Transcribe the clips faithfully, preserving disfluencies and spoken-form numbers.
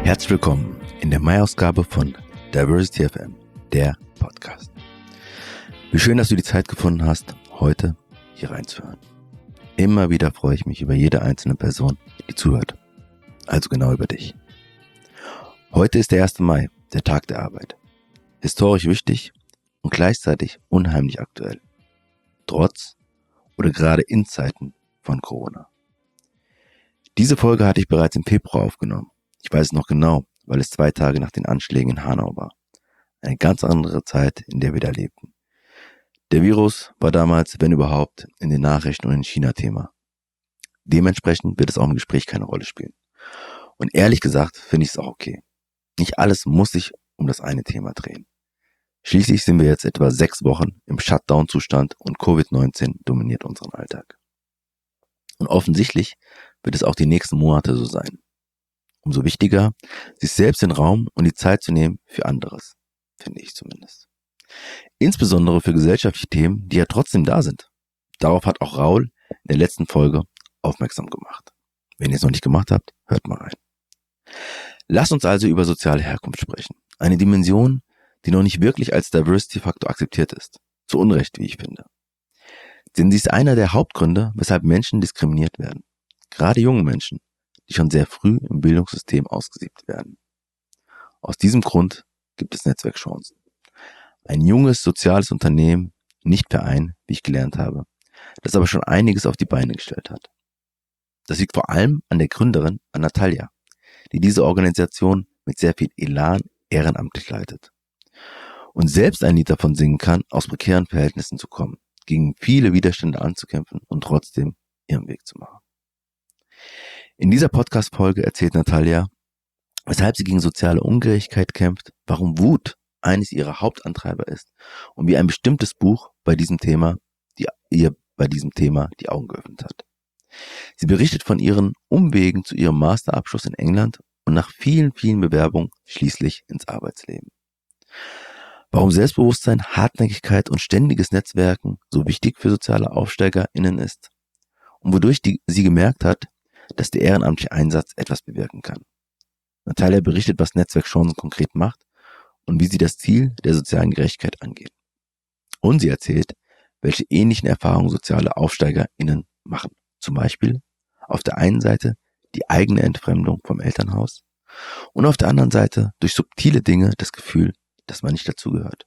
Herzlich willkommen in der Mai-Ausgabe von Diversity F M, der Podcast. Wie schön, dass du die Zeit gefunden hast, heute hier reinzuhören. Immer wieder freue ich mich über jede einzelne Person, die zuhört. Also genau über dich. Heute ist der erste Mai, der Tag der Arbeit. Historisch wichtig und gleichzeitig unheimlich aktuell. Trotz oder gerade in Zeiten von Corona. Diese Folge hatte ich bereits im Februar aufgenommen. Ich weiß es noch genau, weil es zwei Tage nach den Anschlägen in Hanau war. Eine ganz andere Zeit, in der wir da lebten. Der Virus war damals, wenn überhaupt, in den Nachrichten und in China Thema. Dementsprechend wird es auch im Gespräch keine Rolle spielen. Und ehrlich gesagt finde ich es auch okay. Nicht alles muss sich um das eine Thema drehen. Schließlich sind wir jetzt etwa sechs Wochen im Shutdown-Zustand und Covid neunzehn dominiert unseren Alltag. Und offensichtlich wird es auch die nächsten Monate so sein. Umso wichtiger, sich selbst den Raum und die Zeit zu nehmen für anderes, finde ich zumindest. Insbesondere für gesellschaftliche Themen, die ja trotzdem da sind. Darauf hat auch Raul in der letzten Folge aufmerksam gemacht. Wenn ihr es noch nicht gemacht habt, hört mal rein. Lasst uns also über soziale Herkunft sprechen. Eine Dimension, die noch nicht wirklich als Diversity-Faktor akzeptiert ist. Zu Unrecht, wie ich finde. Denn sie ist einer der Hauptgründe, weshalb Menschen diskriminiert werden. Gerade junge Menschen, die schon sehr früh im Bildungssystem ausgesiebt werden. Aus diesem Grund gibt es Netzwerkchancen. Ein junges, soziales Unternehmen, nicht Verein, wie ich gelernt habe, das aber schon einiges auf die Beine gestellt hat. Das liegt vor allem an der Gründerin, an Natalia, die diese Organisation mit sehr viel Elan ehrenamtlich leitet. Und selbst ein Lied davon singen kann, aus prekären Verhältnissen zu kommen, gegen viele Widerstände anzukämpfen und trotzdem ihren Weg zu machen. In dieser Podcast-Folge erzählt Natalia, weshalb sie gegen soziale Ungerechtigkeit kämpft, warum Wut eines ihrer Hauptantreiber ist und wie ein bestimmtes Buch bei diesem Thema, die ihr bei diesem Thema die Augen geöffnet hat. Sie berichtet von ihren Umwegen zu ihrem Masterabschluss in England und nach vielen, vielen Bewerbungen schließlich ins Arbeitsleben. Warum Selbstbewusstsein, Hartnäckigkeit und ständiges Netzwerken so wichtig für soziale AufsteigerInnen ist und wodurch die, sie gemerkt hat, dass der ehrenamtliche Einsatz etwas bewirken kann. Natalia berichtet, was Netzwerkchancen konkret macht und wie sie das Ziel der sozialen Gerechtigkeit angeht. Und sie erzählt, welche ähnlichen Erfahrungen soziale AufsteigerInnen machen. Zum Beispiel auf der einen Seite die eigene Entfremdung vom Elternhaus und auf der anderen Seite durch subtile Dinge das Gefühl, dass man nicht dazugehört.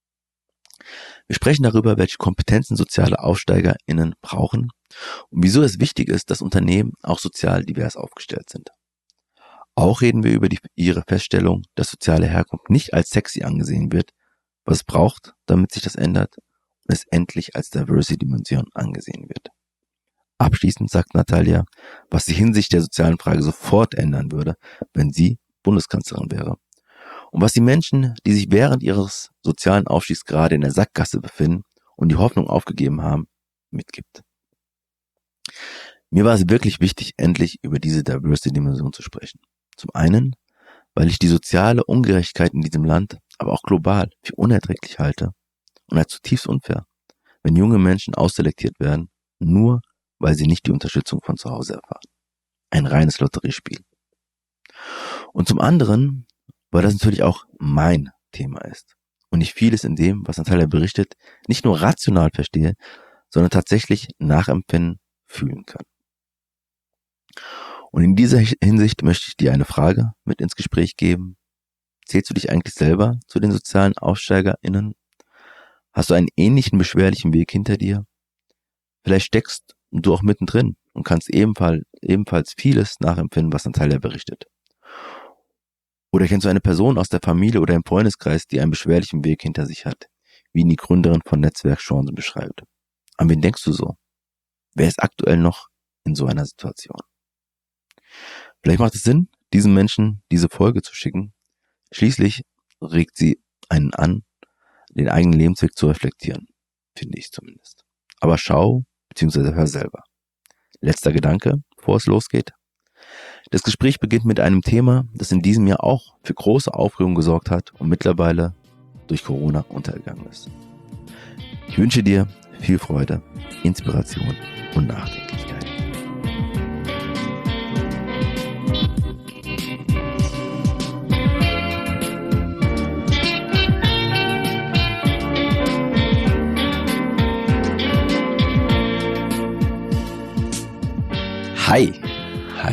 Wir sprechen darüber, welche Kompetenzen soziale AufsteigerInnen brauchen und wieso es wichtig ist, dass Unternehmen auch sozial divers aufgestellt sind. Auch reden wir über die, ihre Feststellung, dass soziale Herkunft nicht als sexy angesehen wird, was es braucht, damit sich das ändert und es endlich als Diversity-Dimension angesehen wird. Abschließend sagt Natalia, was die Hinsicht der sozialen Frage sofort ändern würde, wenn sie Bundeskanzlerin wäre. Und was die Menschen, die sich während ihres sozialen Aufstiegs gerade in der Sackgasse befinden und die Hoffnung aufgegeben haben, mitgibt. Mir war es wirklich wichtig, endlich über diese Diversity-Dimension zu sprechen. Zum einen, weil ich die soziale Ungerechtigkeit in diesem Land, aber auch global, für unerträglich halte und als zutiefst unfair, wenn junge Menschen ausselektiert werden, nur weil sie nicht die Unterstützung von zu Hause erfahren. Ein reines Lotteriespiel. Und zum anderen, weil das natürlich auch mein Thema ist und ich vieles in dem, was Natalia berichtet, nicht nur rational verstehe, sondern tatsächlich nachempfinden, fühlen kann. Und in dieser Hinsicht möchte ich dir eine Frage mit ins Gespräch geben. Zählst du dich eigentlich selber zu den sozialen AufsteigerInnen? Hast du einen ähnlichen beschwerlichen Weg hinter dir? Vielleicht steckst du auch mittendrin und kannst ebenfalls, ebenfalls vieles nachempfinden, was Natalia berichtet. Oder kennst du eine Person aus der Familie oder im Freundeskreis, die einen beschwerlichen Weg hinter sich hat, wie ihn die Gründerin von Netzwerkchancen beschreibt? An wen denkst du so? Wer ist aktuell noch in so einer Situation? Vielleicht macht es Sinn, diesen Menschen diese Folge zu schicken. Schließlich regt sie einen an, den eigenen Lebensweg zu reflektieren, finde ich zumindest. Aber schau bzw. hör selber. Letzter Gedanke, bevor es losgeht. Das Gespräch beginnt mit einem Thema, das in diesem Jahr auch für große Aufregung gesorgt hat und mittlerweile durch Corona untergegangen ist. Ich wünsche dir viel Freude, Inspiration und Nachdenklichkeit.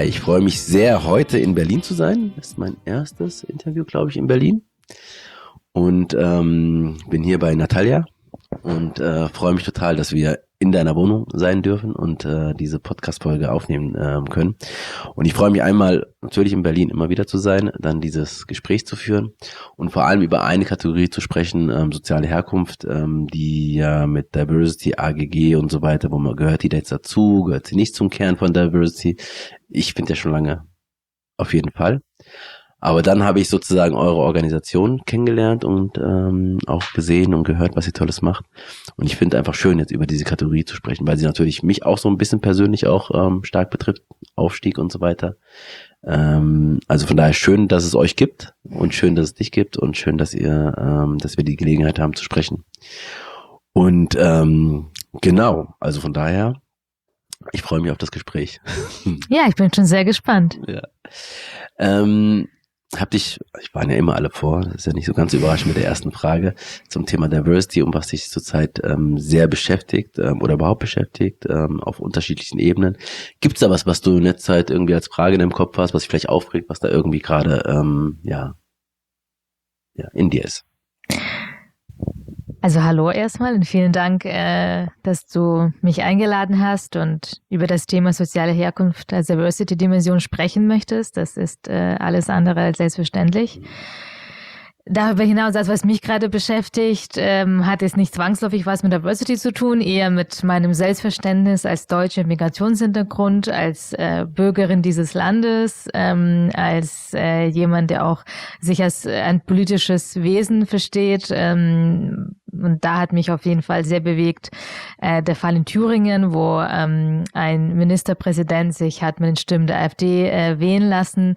ich freue mich sehr, heute in Berlin zu sein. Das ist mein erstes Interview, glaube ich, in Berlin. Und ähm, bin hier bei Natalia und äh, freue mich total, dass wir in deiner Wohnung sein dürfen und äh, diese Podcast-Folge aufnehmen äh, können. Und ich freue mich einmal natürlich in Berlin immer wieder zu sein, dann dieses Gespräch zu führen und vor allem über eine Kategorie zu sprechen, ähm, soziale Herkunft, ähm, die ja mit Diversity, A G G und so weiter, wo man gehört die da jetzt dazu, gehört sie nicht zum Kern von Diversity. Ich finde ja schon lange auf jeden Fall. Aber dann habe ich sozusagen eure Organisation kennengelernt und ähm, auch gesehen und gehört, was ihr Tolles macht. Und ich finde einfach schön, jetzt über diese Kategorie zu sprechen, weil sie natürlich mich auch so ein bisschen persönlich auch ähm, stark betrifft, Aufstieg und so weiter. Ähm, also von daher schön, dass es euch gibt und schön, dass es dich gibt und schön, dass ihr, ähm, dass wir die Gelegenheit haben zu sprechen. Und ähm, genau, also von daher, ich freue mich auf das Gespräch. Ja, ich bin schon sehr gespannt. Ja. Ähm, Hab dich, ich waren ja immer alle vor, das ist ja nicht so ganz überraschend mit der ersten Frage zum Thema Diversity, um was dich zurzeit ähm, sehr beschäftigt ähm, oder überhaupt beschäftigt, ähm, auf unterschiedlichen Ebenen. Gibt es da was, was du in der Zeit irgendwie als Frage in deinem Kopf hast, was dich vielleicht aufregt, was da irgendwie gerade ähm, ja, ja in dir ist? Also hallo erstmal und vielen Dank, äh, dass du mich eingeladen hast und über das Thema soziale Herkunft als Diversity-Dimension sprechen möchtest. Das ist äh, alles andere als selbstverständlich. Darüber hinaus, das, was mich gerade beschäftigt, ähm, hat jetzt nicht zwangsläufig was mit Diversity zu tun, eher mit meinem Selbstverständnis als Deutsche mit Migrationshintergrund, als äh, Bürgerin dieses Landes, ähm, als äh, jemand, der auch sich als ein politisches Wesen versteht. Ähm, und da hat mich auf jeden Fall sehr bewegt äh, der Fall in Thüringen, wo ähm, ein Ministerpräsident sich hat mit den Stimmen der AfD äh, wählen lassen.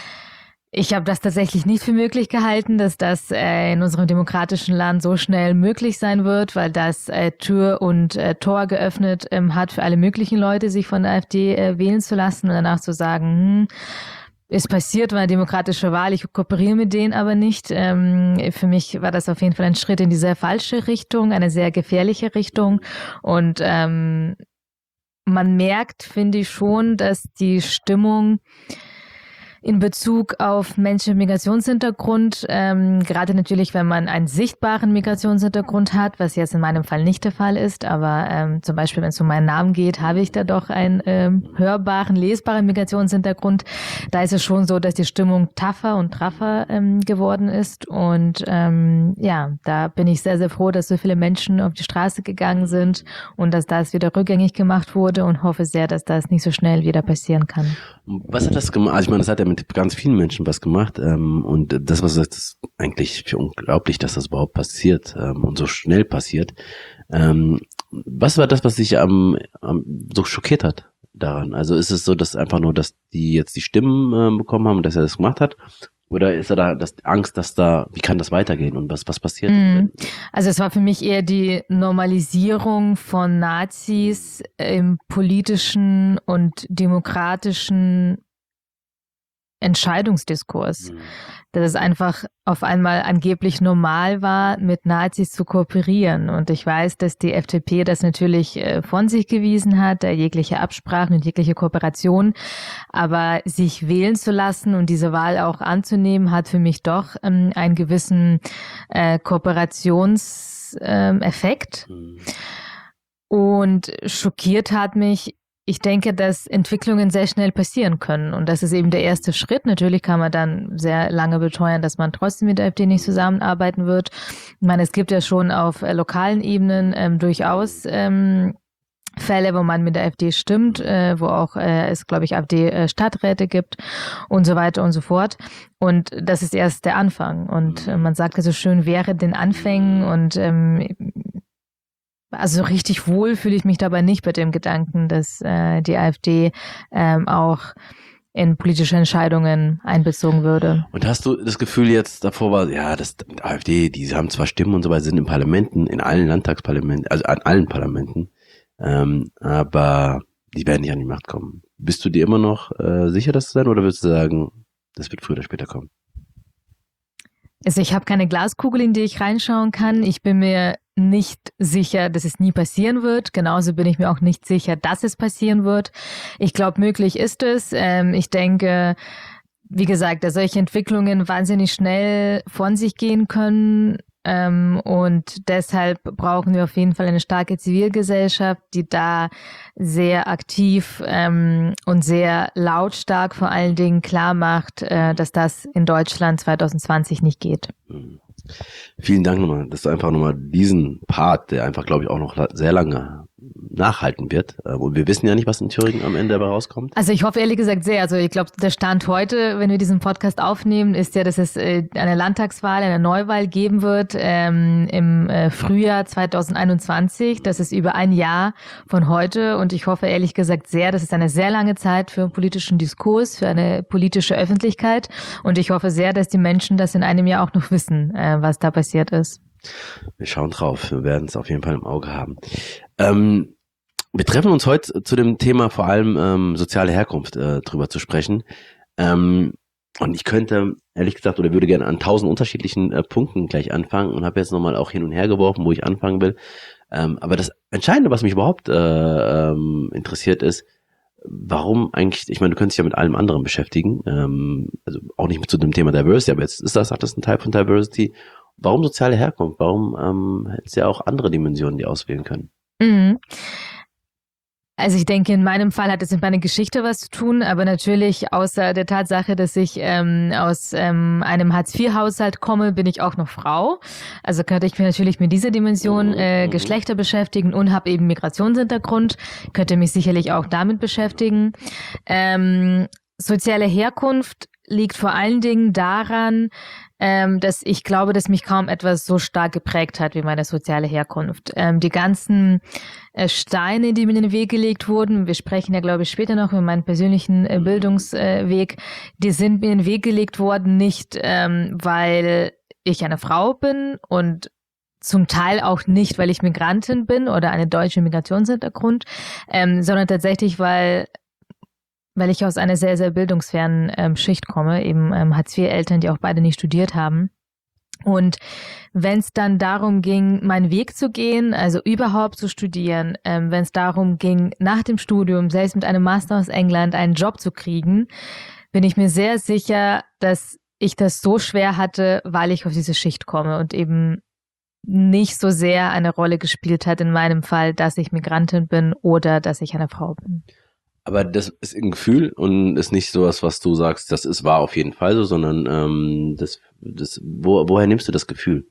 Ich habe das tatsächlich nicht für möglich gehalten, dass das äh, in unserem demokratischen Land so schnell möglich sein wird, weil das äh, Tür und äh, Tor geöffnet ähm, hat für alle möglichen Leute, sich von der AfD äh, wählen zu lassen und danach zu sagen, hm, ist passiert, war eine demokratische Wahl, ich kooperiere mit denen aber nicht. Ähm, für mich war das auf jeden Fall ein Schritt in die sehr falsche Richtung, eine sehr gefährliche Richtung und ähm, man merkt, finde ich schon, dass die Stimmung in Bezug auf Menschen mit Migrationshintergrund, ähm, gerade natürlich, wenn man einen sichtbaren Migrationshintergrund hat, was jetzt in meinem Fall nicht der Fall ist, aber ähm, zum Beispiel, wenn es um meinen Namen geht, habe ich da doch einen ähm, hörbaren, lesbaren Migrationshintergrund. Da ist es schon so, dass die Stimmung tougher und traffer ähm, geworden ist und ähm, ja, da bin ich sehr, sehr froh, dass so viele Menschen auf die Straße gegangen sind und dass das wieder rückgängig gemacht wurde und hoffe sehr, dass das nicht so schnell wieder passieren kann. Was hat das gemacht? Also ich meine, das hat ja mit ganz vielen Menschen was gemacht ähm, und das, was das ist eigentlich für unglaublich, dass das überhaupt passiert ähm, und so schnell passiert. Ähm, was war das, was dich am, am so schockiert hat daran? Also ist es so, dass einfach nur, dass die jetzt die Stimmen äh, bekommen haben und dass er das gemacht hat? Oder ist da da das Angst, dass da, wie kann das weitergehen und was was passiert? Mm. Also es war für mich eher die Normalisierung von Nazis im politischen und demokratischen Entscheidungsdiskurs. Mhm. Dass es einfach auf einmal angeblich normal war, mit Nazis zu kooperieren. Und ich weiß, dass die F D P das natürlich äh, von sich gewiesen hat, äh, jegliche Absprachen und jegliche Kooperation. Aber sich wählen zu lassen und diese Wahl auch anzunehmen, hat für mich doch ähm, einen gewissen äh, Kooperationseffekt. Ähm, mhm. Und schockiert hat mich, ich denke, dass Entwicklungen sehr schnell passieren können. Und das ist eben der erste Schritt. Natürlich kann man dann sehr lange beteuern, dass man trotzdem mit der AfD nicht zusammenarbeiten wird. Ich meine, es gibt ja schon auf äh, lokalen Ebenen ähm, durchaus ähm, Fälle, wo man mit der AfD stimmt, äh, wo auch äh, es, glaube ich, AfD-Stadträte gibt und so weiter und so fort. Und das ist erst der Anfang. Und äh, man sagt ja so schön, wäre den Anfängen und ähm, also richtig wohl fühle ich mich dabei nicht bei dem Gedanken, dass äh, die AfD ähm, auch in politische Entscheidungen einbezogen würde. Und hast du das Gefühl jetzt, davor war, ja, das die AfD, die haben zwar Stimmen und so weiter, sind in Parlamenten, in allen Landtagsparlamenten, also an allen Parlamenten, ähm, aber die werden nicht an die Macht kommen. Bist du dir immer noch äh, sicher, das zu sein, oder würdest du sagen, das wird früher oder später kommen? Also ich habe keine Glaskugel, in die ich reinschauen kann. Ich bin mir nicht sicher, dass es nie passieren wird. Genauso bin ich mir auch nicht sicher, dass es passieren wird. Ich glaube, möglich ist es. Ähm, ich denke, wie gesagt, dass solche Entwicklungen wahnsinnig schnell von sich gehen können. Ähm, und deshalb brauchen wir auf jeden Fall eine starke Zivilgesellschaft, die da sehr aktiv ähm, und sehr lautstark vor allen Dingen klar macht, äh, dass das in Deutschland zwanzig zwanzig nicht geht. Vielen Dank nochmal, dass du einfach nochmal diesen Part, der einfach, glaube ich, auch noch sehr lange nachhalten wird. Und wir wissen ja nicht, was in Thüringen am Ende dabei rauskommt. Also ich hoffe ehrlich gesagt sehr. Also ich glaube, der Stand heute, wenn wir diesen Podcast aufnehmen, ist ja, dass es äh, eine Landtagswahl, eine Neuwahl geben wird ähm, im äh, Frühjahr zwanzig einundzwanzig. Das ist über ein Jahr von heute. Und ich hoffe ehrlich gesagt sehr, das ist eine sehr lange Zeit für einen politischen Diskurs, für eine politische Öffentlichkeit. Und ich hoffe sehr, dass die Menschen das in einem Jahr auch noch wissen, äh, was da passiert ist. Wir schauen drauf. Wir werden es auf jeden Fall im Auge haben. Ähm, wir treffen uns heute zu dem Thema vor allem ähm, soziale Herkunft äh, drüber zu sprechen. Ähm, und ich könnte, ehrlich gesagt, oder würde gerne an tausend unterschiedlichen äh, Punkten gleich anfangen und habe jetzt nochmal auch hin und her geworfen, wo ich anfangen will. Ähm, aber das Entscheidende, was mich überhaupt äh, ähm, interessiert, ist, warum eigentlich, ich meine, du könntest dich ja mit allem anderen beschäftigen, ähm, also auch nicht mit zu dem Thema Diversity, aber jetzt ist das, hat das ein Teil von Diversity. Warum soziale Herkunft? Warum ähm, hätte es ja auch andere Dimensionen, die auswählen können? Mhm. Also ich denke, in meinem Fall hat es mit meiner Geschichte was zu tun, aber natürlich außer der Tatsache, dass ich ähm, aus ähm, einem Hartz vier Haushalt komme, bin ich auch noch Frau. Also könnte ich mich natürlich mit dieser Dimension äh, Geschlechter beschäftigen und habe eben Migrationshintergrund, könnte mich sicherlich auch damit beschäftigen. Ähm, soziale Herkunft liegt vor allen Dingen daran, ähm, dass ich glaube, dass mich kaum etwas so stark geprägt hat wie meine soziale Herkunft. Ähm, die ganzen äh, Steine, die mir in den Weg gelegt wurden, wir sprechen ja, glaube ich, später noch über meinen persönlichen äh, Bildungsweg, äh, die sind mir in den Weg gelegt worden, nicht ähm, weil ich eine Frau bin und zum Teil auch nicht, weil ich Migrantin bin oder eine deutsche Migrationshintergrund, ähm, sondern tatsächlich, weil weil ich aus einer sehr, sehr bildungsfernen ähm, Schicht komme, eben ähm, Hartz vier Eltern, die auch beide nicht studiert haben. Und wenn es dann darum ging, meinen Weg zu gehen, also überhaupt zu studieren, ähm, wenn es darum ging, nach dem Studium, selbst mit einem Master aus England, einen Job zu kriegen, bin ich mir sehr sicher, dass ich das so schwer hatte, weil ich aus dieser Schicht komme und eben nicht so sehr eine Rolle gespielt hat in meinem Fall, dass ich Migrantin bin oder dass ich eine Frau bin. Aber das ist ein Gefühl und ist nicht sowas, was du sagst, das ist war auf jeden Fall so, sondern ähm, das, das, wo, woher nimmst du das Gefühl?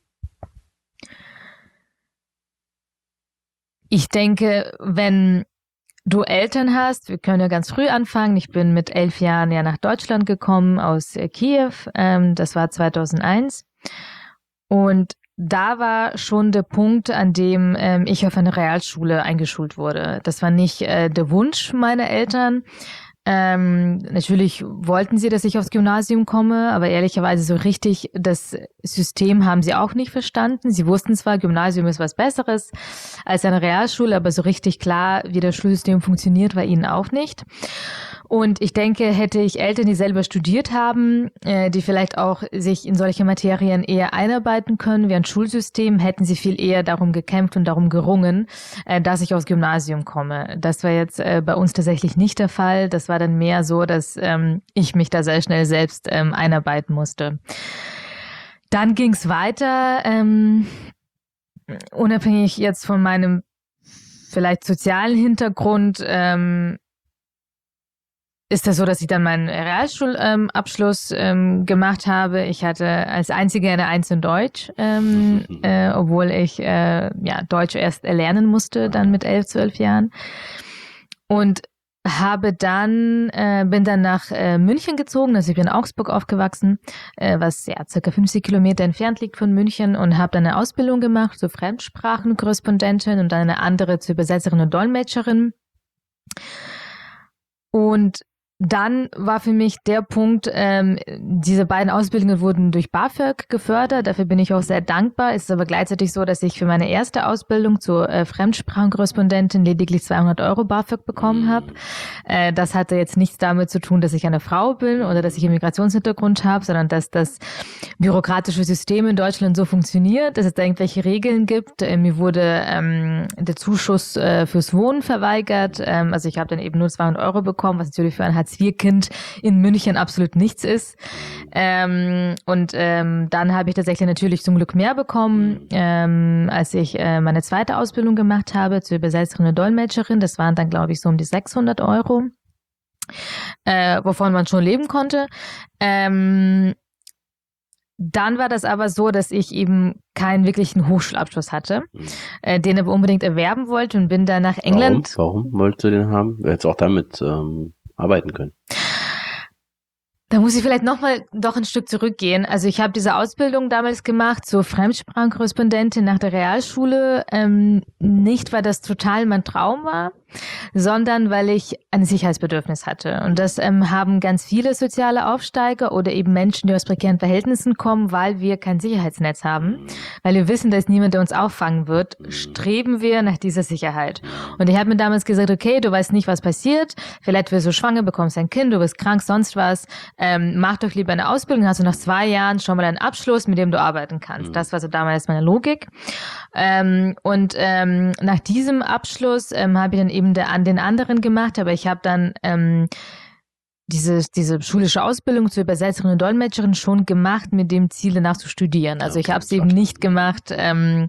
Ich denke, wenn du Eltern hast, wir können ja ganz früh anfangen. Ich bin mit elf Jahren ja nach Deutschland gekommen aus äh, Kiew. Ähm, das war zweitausendeins. Und da war schon der Punkt, an dem ähm, ich auf eine Realschule eingeschult wurde. Das war nicht äh, der Wunsch meiner Eltern. Ähm, natürlich wollten sie, dass ich aufs Gymnasium komme, aber ehrlicherweise so richtig das System haben sie auch nicht verstanden. Sie wussten zwar, Gymnasium ist was Besseres als eine Realschule, aber so richtig klar, wie das Schulsystem funktioniert, war ihnen auch nicht. Und ich denke, hätte ich Eltern, die selber studiert haben, äh, die vielleicht auch sich in solche Materien eher einarbeiten können wie ein Schulsystem, hätten sie viel eher darum gekämpft und darum gerungen, äh, dass ich aufs Gymnasium komme. Das war jetzt äh, bei uns tatsächlich nicht der Fall. Das war dann mehr so, dass ähm, ich mich da sehr schnell selbst ähm, einarbeiten musste. Dann ging es weiter, ähm, unabhängig jetzt von meinem vielleicht sozialen Hintergrund, ähm, ist das so, dass ich dann meinen Realschulabschluss ähm, gemacht habe. Ich hatte als Einzige eine Eins in Deutsch, ähm, äh, obwohl ich äh, ja Deutsch erst erlernen musste, dann mit elf, zwölf Jahren. Und habe dann, äh, bin dann nach äh, München gezogen, also ich bin in Augsburg aufgewachsen, äh, was ja circa fünfzig Kilometer entfernt liegt von München, und habe dann eine Ausbildung gemacht zur Fremdsprachenkorrespondentin und dann eine andere zur Übersetzerin und Dolmetscherin. Und dann war für mich der Punkt, ähm, diese beiden Ausbildungen wurden durch BAföG gefördert. Dafür bin ich auch sehr dankbar. Es ist aber gleichzeitig so, dass ich für meine erste Ausbildung zur äh, Fremdsprachenkorrespondentin lediglich zweihundert Euro BAföG bekommen habe. Äh, das hatte jetzt nichts damit zu tun, dass ich eine Frau bin oder dass ich einen Migrationshintergrund habe, sondern dass das bürokratische System in Deutschland so funktioniert, dass es da irgendwelche Regeln gibt. Äh, mir wurde ähm, der Zuschuss äh, fürs Wohnen verweigert. Ähm, also ich habe dann eben nur zweihundert Euro bekommen, was natürlich für ein Hartz-vier-Kind in München absolut nichts ist. Ähm, und ähm, dann habe ich tatsächlich natürlich zum Glück mehr bekommen, ähm, als ich äh, meine zweite Ausbildung gemacht habe zur Übersetzerin und Dolmetscherin. Das waren dann, glaube ich, so um die sechshundert Euro, äh, wovon man schon leben konnte. Ähm, Dann war das aber so, dass ich eben keinen wirklichen Hochschulabschluss hatte, äh, den aber unbedingt erwerben wollte und bin dann nach England. Warum? Warum wolltest du den haben? Du hättest auch damit ähm, arbeiten können. Da muss ich vielleicht nochmal doch ein Stück zurückgehen. Also ich habe diese Ausbildung damals gemacht zur Fremdsprachenkorrespondentin nach der Realschule, ähm, nicht weil das total mein Traum war, sondern weil ich ein Sicherheitsbedürfnis hatte. Und das ähm, haben ganz viele soziale Aufsteiger oder eben Menschen, die aus prekären Verhältnissen kommen, weil wir kein Sicherheitsnetz haben, weil wir wissen, dass niemand, der uns auffangen wird, streben wir nach dieser Sicherheit. Und ich habe mir damals gesagt, okay, du weißt nicht, was passiert, vielleicht wirst du schwanger, bekommst ein Kind, du bist krank, sonst was, ähm, mach doch lieber eine Ausbildung, hast du nach zwei Jahren schon mal einen Abschluss, mit dem du arbeiten kannst. Das war so damals meine Logik. Ähm, und ähm, nach diesem Abschluss ähm, habe ich dann eben der, an den anderen gemacht, aber ich habe dann ähm, diese, diese schulische Ausbildung zur Übersetzerin und Dolmetscherin schon gemacht, mit dem Ziel danach zu studieren. Also okay, ich habe es eben nicht gemacht, ähm,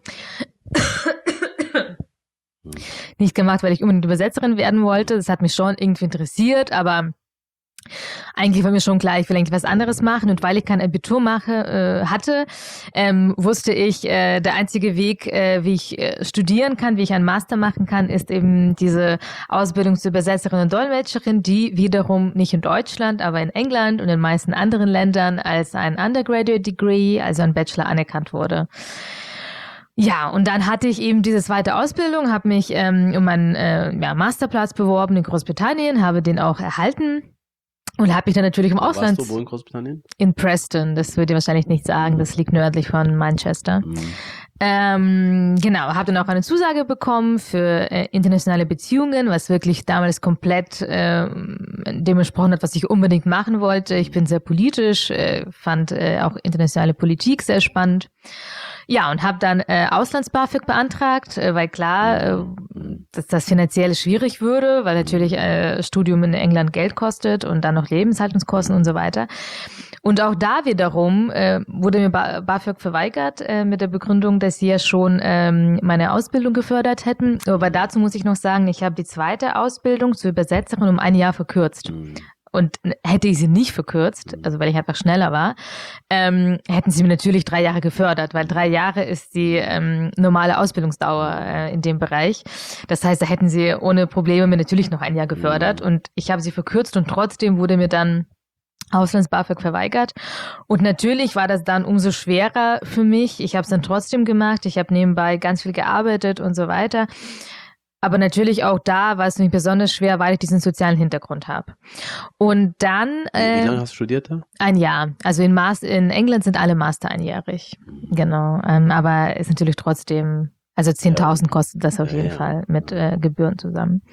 nicht gemacht, weil ich unbedingt Übersetzerin werden wollte. Das hat mich schon irgendwie interessiert, aber eigentlich war mir schon klar, ich will eigentlich was anderes machen, und weil ich kein Abitur mache, äh, hatte, ähm, wusste ich, äh, der einzige Weg, äh, wie ich äh, studieren kann, wie ich einen Master machen kann, ist eben diese Ausbildung zur Übersetzerin und Dolmetscherin, die wiederum nicht in Deutschland, aber in England und in den meisten anderen Ländern als ein Undergraduate Degree, also ein Bachelor, anerkannt wurde. Ja, und dann hatte ich eben diese zweite Ausbildung, habe mich ähm, um einen äh, ja, Masterplatz beworben in Großbritannien, habe den auch erhalten. Und habe mich dann natürlich im wo Ausland... Warst du wo in Großbritannien? In Preston, das würde dir wahrscheinlich nicht sagen, das liegt nördlich von Manchester. Mhm. Ähm, genau, habe dann auch eine Zusage bekommen für äh, internationale Beziehungen, was wirklich damals komplett äh, dem entsprochen hat, was ich unbedingt machen wollte. Ich bin sehr politisch, äh, fand äh, auch internationale Politik sehr spannend. Ja, und habe dann äh, Auslands-BAföG beantragt, äh, weil klar, äh, dass das finanziell schwierig würde, weil natürlich äh, Studium in England Geld kostet und dann noch Lebenshaltungskosten und so weiter. Und auch da wiederum äh, wurde mir BAföG verweigert äh, mit der Begründung, dass sie ja schon ähm, meine Ausbildung gefördert hätten. Aber dazu muss ich noch sagen, ich habe die zweite Ausbildung zur Übersetzerin um ein Jahr verkürzt. Und hätte ich sie nicht verkürzt, also weil ich einfach schneller war, ähm, hätten sie mir natürlich drei Jahre gefördert, weil drei Jahre ist die ähm, normale Ausbildungsdauer äh, in dem Bereich. Das heißt, da hätten sie ohne Probleme mir natürlich noch ein Jahr gefördert. Und ich habe sie verkürzt und trotzdem wurde mir dann Auslands-BAföG verweigert. Und natürlich war das dann umso schwerer für mich. Ich habe es dann trotzdem gemacht. Ich habe nebenbei ganz viel gearbeitet und so weiter. Aber natürlich auch da war es für mich besonders schwer, weil ich diesen sozialen Hintergrund habe. Und dann... Äh, Wie lange hast du studiert da? Ein Jahr. Also in, Master, in England sind alle Master einjährig. Genau. Ähm, aber ist natürlich trotzdem... Also zehntausend kostet das auf jeden ja, ja. Fall mit äh, Gebühren zusammen.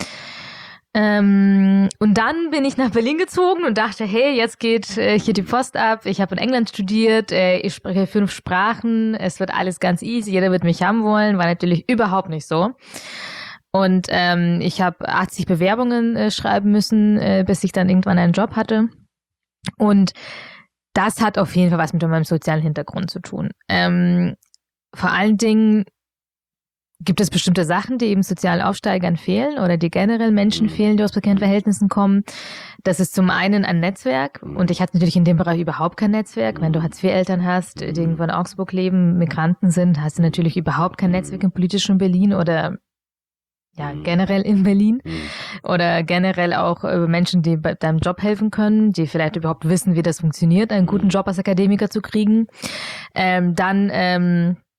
Ähm, und dann bin ich nach Berlin gezogen und dachte, hey, jetzt geht äh, hier die Post ab. Ich habe in England studiert, äh, ich spreche fünf Sprachen, es wird alles ganz easy, jeder wird mich haben wollen. War natürlich überhaupt nicht so. Und ähm, ich habe achtzig Bewerbungen äh, schreiben müssen, äh, bis ich dann irgendwann einen Job hatte. Und das hat auf jeden Fall was mit meinem sozialen Hintergrund zu tun. Ähm, vor allen Dingen gibt es bestimmte Sachen, die eben sozialen Aufsteigern fehlen oder die generell Menschen fehlen, die aus prekären Verhältnissen kommen. Das ist zum einen ein Netzwerk, und ich hatte natürlich in dem Bereich überhaupt kein Netzwerk. Wenn du Hartz-vier-Eltern hast, die irgendwo in Augsburg leben, Migranten sind, hast du natürlich überhaupt kein Netzwerk im politischen Berlin oder ja, generell in Berlin oder generell auch über Menschen, die bei deinem Job helfen können, die vielleicht überhaupt wissen, wie das funktioniert, einen guten Job als Akademiker zu kriegen. Ähm, dann ähm,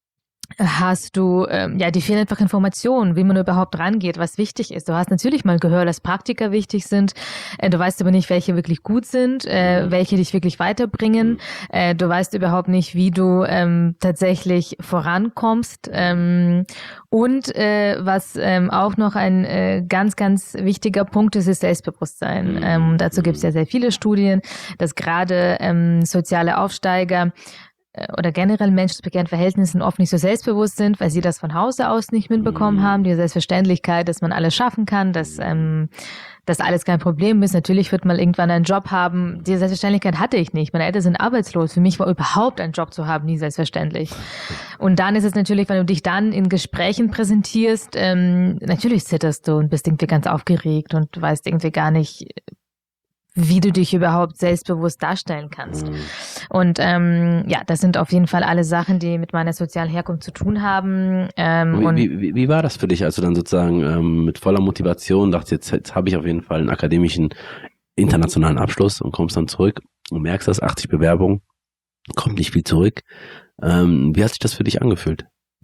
hast du, ähm, ja, die fehlen einfach Informationen, wie man überhaupt rangeht, was wichtig ist. Du hast natürlich mal gehört, dass Praktika wichtig sind. Äh, du weißt aber nicht, welche wirklich gut sind, äh, welche dich wirklich weiterbringen. Äh, du weißt überhaupt nicht, wie du ähm, tatsächlich vorankommst. Ähm, und äh, was ähm, auch noch ein äh, ganz, ganz wichtiger Punkt ist, ist Selbstbewusstsein. Ähm, dazu gibt es ja sehr viele Studien, dass gerade ähm, soziale Aufsteiger oder generell Menschen mit prekären Verhältnissen oft nicht so selbstbewusst sind, weil sie das von Hause aus nicht mitbekommen haben, die Selbstverständlichkeit, dass man alles schaffen kann, dass, ähm, dass alles kein Problem ist. Natürlich wird man irgendwann einen Job haben. Diese Selbstverständlichkeit hatte ich nicht. Meine Eltern sind arbeitslos. Für mich war überhaupt einen Job zu haben nie selbstverständlich. Und dann ist es natürlich, wenn du dich dann in Gesprächen präsentierst, ähm, natürlich zitterst du und bist irgendwie ganz aufgeregt und du weißt irgendwie gar nicht, wie du dich überhaupt selbstbewusst darstellen kannst. Mhm. Und ähm, ja, das sind auf jeden Fall alle Sachen, die mit meiner sozialen Herkunft zu tun haben. Ähm, wie, und wie, wie, wie war das für dich, als du dann sozusagen ähm, mit voller Motivation dachtest, jetzt, jetzt habe ich auf jeden Fall einen akademischen internationalen Abschluss und kommst dann zurück und merkst, dass achtzig Bewerbungen, kommt nicht viel zurück. Ähm, wie hat sich das für dich angefühlt?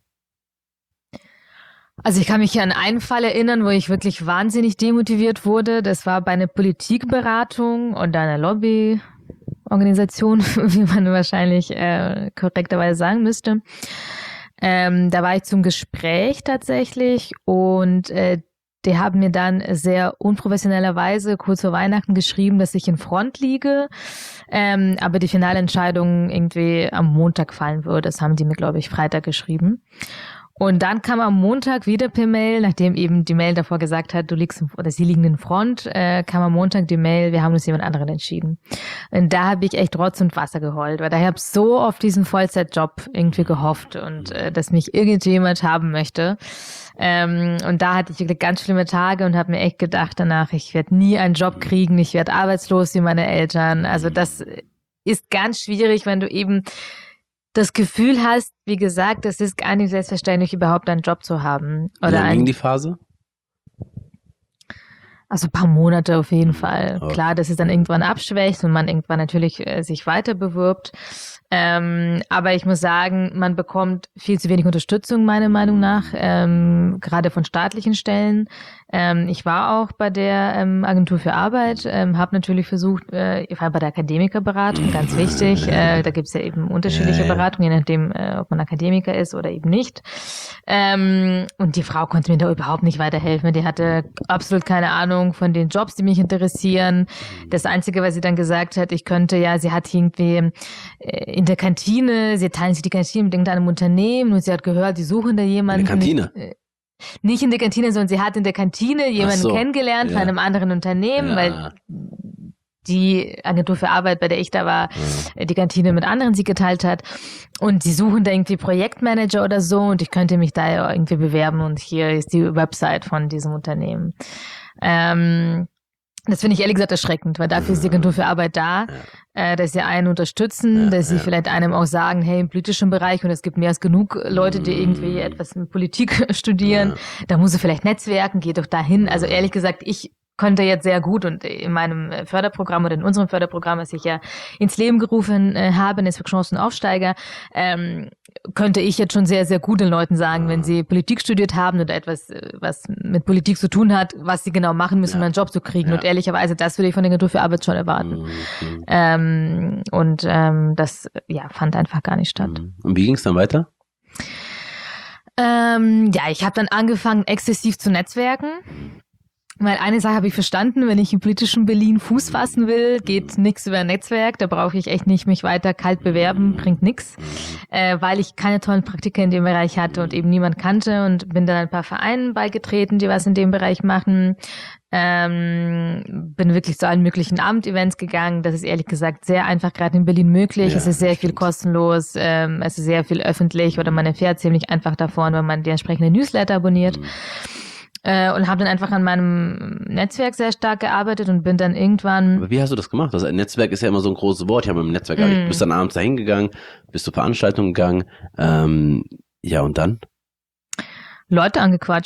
Also ich kann mich an einen Fall erinnern, wo ich wirklich wahnsinnig demotiviert wurde. Das war bei einer Politikberatung und einer Lobbyorganisation, wie man wahrscheinlich äh, korrekterweise sagen müsste. Ähm, da war ich zum Gespräch tatsächlich und äh, die haben mir dann sehr unprofessionellerweise kurz vor Weihnachten geschrieben, dass ich in Front liege, ähm, aber die finale Entscheidung irgendwie am Montag fallen würde. Das haben die mir, glaube ich, Freitag geschrieben. Und dann kam am Montag wieder per Mail, nachdem eben die Mail davor gesagt hat, du liegst oder sie liegen in Front, äh, kam am Montag die Mail, wir haben uns jemand anderen entschieden. Und da habe ich echt Rotz und Wasser geheult, weil da habe ich so auf diesen Vollzeitjob irgendwie gehofft und äh, dass mich irgendjemand haben möchte. Ähm, und da hatte ich wirklich ganz schlimme Tage und habe mir echt gedacht danach, ich werde nie einen Job kriegen, ich werde arbeitslos wie meine Eltern. Also das ist ganz schwierig, wenn du eben das Gefühl hast, wie gesagt, es ist gar nicht selbstverständlich, überhaupt einen Job zu haben. Oder wie lange ging die Phase? Also ein paar Monate auf jeden Fall. Okay. Klar, dass es dann irgendwann abschwächt und man irgendwann natürlich äh, sich weiter bewirbt. Ähm, aber ich muss sagen, man bekommt viel zu wenig Unterstützung, meiner Meinung nach, ähm, gerade von staatlichen Stellen. Ähm, ich war auch bei der ähm, Agentur für Arbeit, ähm, habe natürlich versucht, äh, ich war bei der Akademikerberatung, ganz wichtig. Äh, da gibt es ja eben unterschiedliche Beratungen, je nachdem, äh, ob man Akademiker ist oder eben nicht. Ähm, und die Frau konnte mir da überhaupt nicht weiterhelfen. Die hatte absolut keine Ahnung von den Jobs, die mich interessieren. Das Einzige, was sie dann gesagt hat, ich könnte ja, sie hat irgendwie äh, in der Kantine, sie teilen sich die Kantine mit irgendeinem Unternehmen und sie hat gehört, die suchen da jemanden. In der Kantine? Äh, nicht in der Kantine, sondern sie hat in der Kantine jemanden so. kennengelernt ja. von einem anderen Unternehmen, ja. weil die Agentur für Arbeit, bei der ich da war, ja. die Kantine mit anderen sie geteilt hat. Und sie suchen da irgendwie Projektmanager oder so und ich könnte mich da ja irgendwie bewerben und hier ist die Website von diesem Unternehmen. Ähm, das finde ich ehrlich gesagt erschreckend, weil dafür ist die Agentur für Arbeit da, äh, dass sie einen unterstützen, ja, dass sie ja. vielleicht einem auch sagen, hey, im politischen Bereich, und es gibt mehr als genug Leute, die irgendwie etwas mit Politik studieren, ja. da muss sie vielleicht netzwerken, geh doch dahin. Also ehrlich gesagt, ich konnte jetzt sehr gut und in meinem Förderprogramm oder in unserem Förderprogramm, das ich ja ins Leben gerufen äh, habe, Netzwerk Chancenaufsteiger, ähm, könnte ich jetzt schon sehr, sehr gut den Leuten sagen, wenn sie Politik studiert haben oder etwas, was mit Politik zu tun hat, was sie genau machen müssen, ja. um einen Job zu kriegen. Ja. Und ehrlicherweise, das würde ich von der Agentur für Arbeit schon erwarten. Mhm. Ähm, und ähm, das ja fand einfach gar nicht statt. Und wie ging es dann weiter? Ähm, ja, ich habe dann angefangen, exzessiv zu netzwerken. Weil eine Sache habe ich verstanden, wenn ich im politischen Berlin Fuß fassen will, geht nichts über ein Netzwerk, da brauche ich echt nicht mich weiter kalt bewerben, bringt nichts, äh, weil ich keine tollen Praktika in dem Bereich hatte und eben niemand kannte und bin dann ein paar Vereinen beigetreten, die was in dem Bereich machen, ähm, bin wirklich zu allen möglichen Abendevents gegangen, das ist ehrlich gesagt sehr einfach gerade in Berlin möglich, ja, es ist sehr viel kostenlos, ähm, es ist sehr viel öffentlich oder man erfährt ziemlich einfach davon, wenn man die entsprechende Newsletter abonniert. Und habe dann einfach an meinem Netzwerk sehr stark gearbeitet und bin dann irgendwann... Aber wie hast du das gemacht? Also ein Netzwerk ist ja immer so ein großes Wort. Ich habe im Netzwerk, mm. du bist dann abends dahin gegangen, bist zu Veranstaltungen gegangen. Ähm, ja, und dann? Leute angequatscht.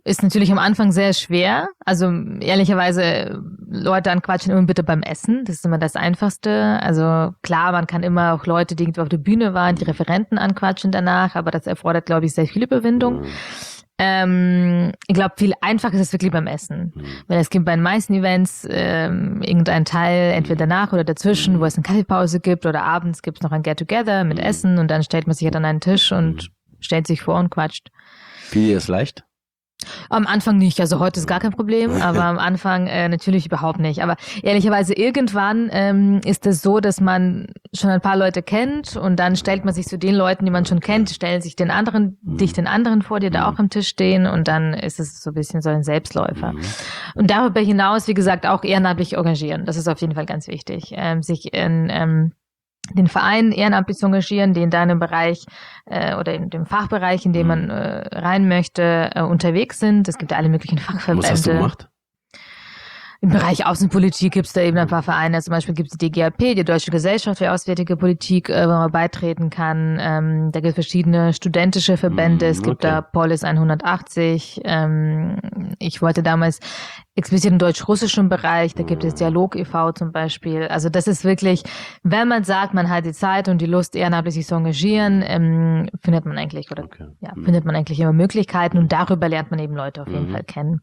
ist natürlich am Anfang sehr schwer. Also ehrlicherweise, Leute anquatschen immer bitte beim Essen. Das ist immer das Einfachste. Also klar, man kann immer auch Leute, die irgendwo auf der Bühne waren, die Referenten anquatschen danach, aber das erfordert, glaube ich, sehr viel Überwindung. Mhm. Ähm, ich glaube, viel einfacher ist es wirklich beim Essen. Mhm. Weil es gibt bei den meisten Events ähm, irgendeinen Teil, entweder danach oder dazwischen, mhm. wo es eine Kaffeepause gibt oder abends gibt es noch ein Get-Together mit mhm. Essen und dann stellt man sich halt an einen Tisch und mhm. stellt sich vor und quatscht. Fiel dir das leicht? Am Anfang nicht, also heute ist gar kein Problem, aber am Anfang äh, natürlich überhaupt nicht. Aber ehrlicherweise irgendwann ähm, ist es so, dass man schon ein paar Leute kennt und dann stellt man sich zu den Leuten, die man schon kennt, stellen sich den anderen, dich den anderen vor, die da auch am Tisch stehen und dann ist es so ein bisschen so ein Selbstläufer. Und darüber hinaus, wie gesagt, auch ehrenamtlich engagieren. Das ist auf jeden Fall ganz wichtig, ähm, sich in ähm, den Verein ehrenamtlich zu engagieren, die in deinem Bereich äh, oder in dem Fachbereich, in dem man äh, rein möchte, äh, unterwegs sind. Es gibt ja alle möglichen Fachverbände. Was hast du gemacht? Im Bereich Außenpolitik gibt es da eben ein paar Vereine. Zum Beispiel gibt es die D G A P, die Deutsche Gesellschaft für Auswärtige Politik, äh, wo man beitreten kann. Ähm, da gibt es verschiedene studentische Verbände. Es gibt okay. da Polis hundertachtzig. Ähm, ich wollte damals explizit im deutsch-russischen Bereich, da gibt es Dialog e V zum Beispiel. Also das ist wirklich, wenn man sagt, man hat die Zeit und die Lust, ehrenamtlich sich zu engagieren, ähm, findet man eigentlich, oder okay. ja, findet man eigentlich immer Möglichkeiten und darüber lernt man eben Leute auf jeden mhm. Fall kennen.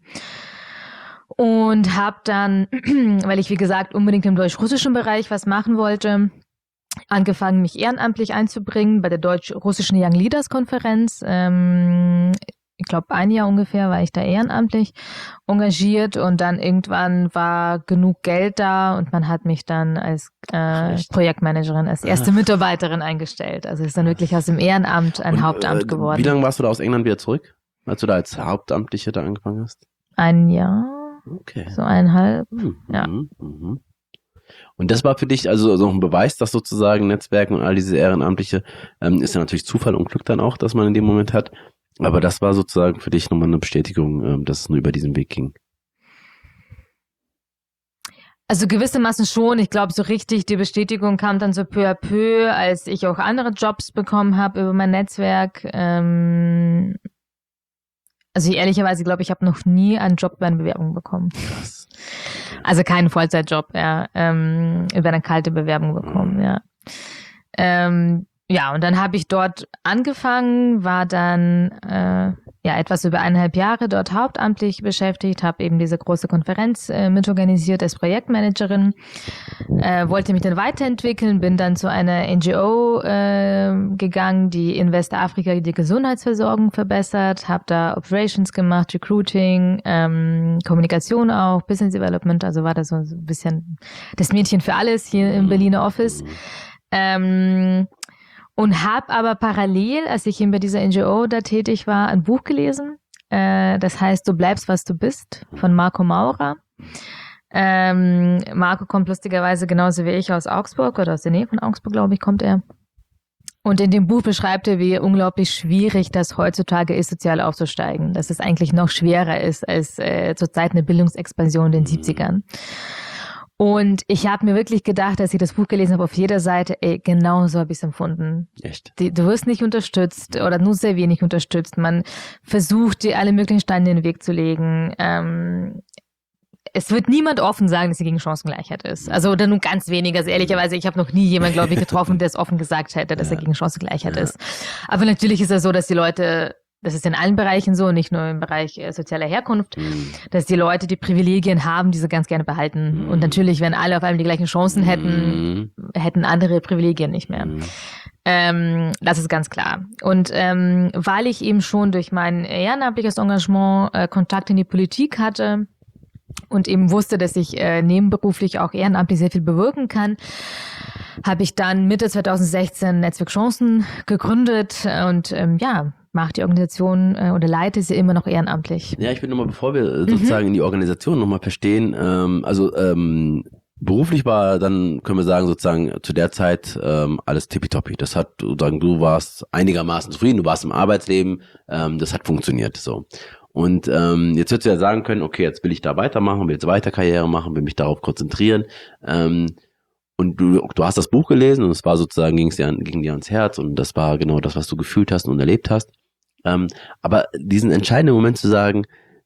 Und habe dann, weil ich wie gesagt unbedingt im deutsch-russischen Bereich was machen wollte, angefangen, mich ehrenamtlich einzubringen bei der deutsch-russischen Young Leaders Konferenz. Ähm, ich glaube, ein Jahr ungefähr war ich da ehrenamtlich engagiert und dann irgendwann war genug Geld da und man hat mich dann als äh, Projektmanagerin, als erste Mitarbeiterin eingestellt. Also ist dann wirklich aus dem Ehrenamt ein und, Hauptamt äh, geworden. Wie lange warst du da aus England wieder zurück, als du da als Hauptamtliche da angefangen hast? Ein Jahr. Okay. So eineinhalb, mhm, ja. Mhm. Und das war für dich also so ein Beweis, dass sozusagen Netzwerken und all diese Ehrenamtliche, ähm, ist ja natürlich Zufall und Glück dann auch, dass man in dem Moment hat, aber das war sozusagen für dich nochmal eine Bestätigung, ähm, dass es nur über diesen Weg ging. Also gewissermaßen schon. Ich glaube, so richtig die Bestätigung kam dann so peu à peu, als ich auch andere Jobs bekommen habe über mein Netzwerk. Ähm Also ehrlicherweise glaube ich, ich habe noch nie einen Job über eine Bewerbung bekommen. Krass. Also keinen Vollzeitjob, ja, ähm, über eine kalte Bewerbung bekommen, mhm. ja. Ähm, ja, und dann habe ich dort angefangen, war dann äh, ja etwas über eineinhalb Jahre dort hauptamtlich beschäftigt, habe eben diese große Konferenz äh, mitorganisiert als Projektmanagerin, äh, wollte mich dann weiterentwickeln, bin dann zu einer N G O äh, gegangen, die in Westafrika die Gesundheitsversorgung verbessert, habe da Operations gemacht, Recruiting, ähm, Kommunikation auch, Business Development, also war das so ein bisschen das Mädchen für alles hier im Berliner Office. Ähm, Und habe aber parallel, als ich eben bei dieser N G O da tätig war, ein Buch gelesen. Äh, das heißt, Du bleibst, was du bist, von Marco Maurer. Ähm, Marco kommt lustigerweise genauso wie ich aus Augsburg oder aus der Nähe von Augsburg, glaube ich, kommt er. Und in dem Buch beschreibt er, wie unglaublich schwierig das heutzutage ist, sozial aufzusteigen. Dass es eigentlich noch schwerer ist als äh, zur Zeit eine Bildungsexpansion in den siebzigern. Und ich habe mir wirklich gedacht, als ich das Buch gelesen habe, auf jeder Seite, ey, genau so habe ich es empfunden. Echt? Die, du wirst nicht unterstützt oder nur sehr wenig unterstützt. Man versucht, dir alle möglichen Steine in den Weg zu legen. Ähm, es wird niemand offen sagen, dass sie gegen Chancengleichheit ist. Also oder nur ganz wenig. Also ehrlicherweise, ich habe noch nie jemanden, glaube ich, getroffen, der es offen gesagt hätte, dass ja. er gegen Chancengleichheit ja. ist. Aber natürlich ist es so, dass die Leute... Das ist in allen Bereichen so, nicht nur im Bereich äh, sozialer Herkunft, mhm. dass die Leute, die Privilegien haben, diese ganz gerne behalten. Mhm. Und natürlich, wenn alle auf einmal die gleichen Chancen hätten, mhm. hätten andere Privilegien nicht mehr. Mhm. Ähm, das ist ganz klar. Und ähm, weil ich eben schon durch mein ehrenamtliches Engagement äh, Kontakt in die Politik hatte und eben wusste, dass ich äh, nebenberuflich auch ehrenamtlich sehr viel bewirken kann, habe ich dann Mitte zweitausendsechzehn Netzwerk Chancen gegründet und ähm, ja, macht die Organisation äh, oder leite sie immer noch ehrenamtlich. Ja, ich will nochmal, bevor wir äh, sozusagen mhm. in die Organisation nochmal verstehen, ähm, also ähm, beruflich war dann, können wir sagen, sozusagen zu der Zeit ähm, alles tippitoppi. Das hat, sozusagen, du warst einigermaßen zufrieden, du warst im Arbeitsleben, ähm, das hat funktioniert so. Und ähm, jetzt würdest du ja sagen können, okay, jetzt will ich da weitermachen, will jetzt weiter Karriere machen, will mich darauf konzentrieren. Ähm, Und du, du hast das Buch gelesen und es war sozusagen, ging es dir, ging dir ans Herz und das war genau das, was du gefühlt hast und erlebt hast. Ähm, aber diesen entscheidenden Moment zu sagen,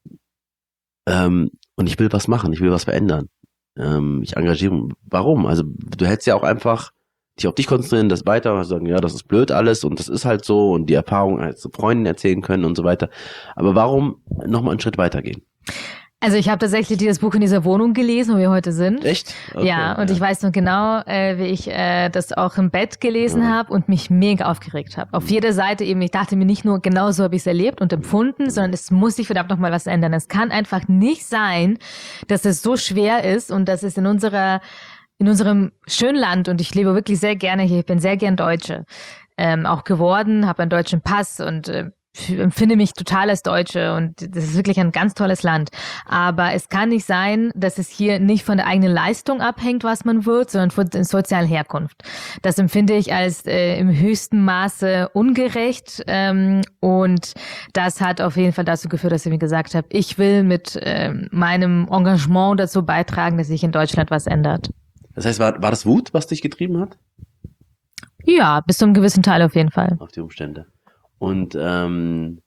ähm, und ich will was machen, ich will was verändern. Ähm, ich engagiere. Warum? Also du hättest ja auch einfach dich auf dich konzentrieren, das weiter sagen, ja, das ist blöd alles und das ist halt so und die Erfahrung als Freunden erzählen können und so weiter. Aber warum nochmal einen Schritt weitergehen? Also ich habe tatsächlich dieses Buch in dieser Wohnung gelesen, wo wir heute sind. Echt? Okay, ja, und ja. ich weiß noch genau, äh, wie ich äh, das auch im Bett gelesen ja. habe und mich mega aufgeregt habe. Auf jeder Seite eben, ich dachte mir nicht nur, genau so habe ich es erlebt und empfunden, sondern es muss sich verdammt nochmal was ändern. Es kann einfach nicht sein, dass es so schwer ist und dass es in unserer in unserem schönen Land, und ich lebe wirklich sehr gerne hier, ich bin sehr gern Deutsche, ähm, auch geworden, habe einen deutschen Pass und äh, empfinde mich total als Deutsche und das ist wirklich ein ganz tolles Land. Aber es kann nicht sein, dass es hier nicht von der eigenen Leistung abhängt, was man wird, sondern von der sozialen Herkunft. Das empfinde ich als äh, im höchsten Maße ungerecht ähm, und das hat auf jeden Fall dazu geführt, dass ich mir gesagt habe, ich will mit äh, meinem Engagement dazu beitragen, dass sich in Deutschland was ändert. Das heißt, war, war das Wut, was dich getrieben hat? Ja, bis zu einem gewissen Teil auf jeden Fall. Auf die Umstände. Und, ähm,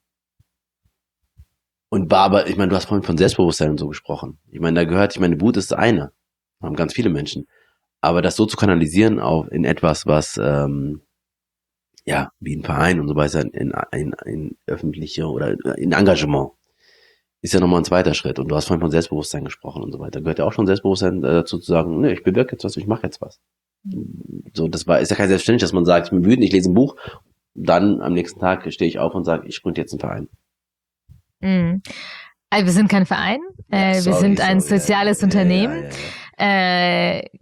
und war aber, ich meine, du hast vorhin von Selbstbewusstsein und so gesprochen. Ich meine, da gehört, ich meine, Wut ist eine. Haben ganz viele Menschen. Aber das so zu kanalisieren auf, in etwas, was, ähm, ja, wie ein Verein und so weiter, in, in, in öffentliche oder in Engagement, ist ja nochmal ein zweiter Schritt. Und du hast vorhin von Selbstbewusstsein gesprochen und so weiter. Gehört ja auch schon Selbstbewusstsein dazu zu sagen, ne, ich bewirke jetzt was, ich mache jetzt was. So, das war, ist ja kein Selbstverständlich, dass man sagt, ich bin wütend, ich lese ein Buch, dann am nächsten Tag stehe ich auf und sage, ich gründe jetzt einen Verein. Mhm. Also wir sind kein Verein, äh, ja, sorry, wir sind ein sorry, soziales ja, Unternehmen. Ja, ja, ja. Äh,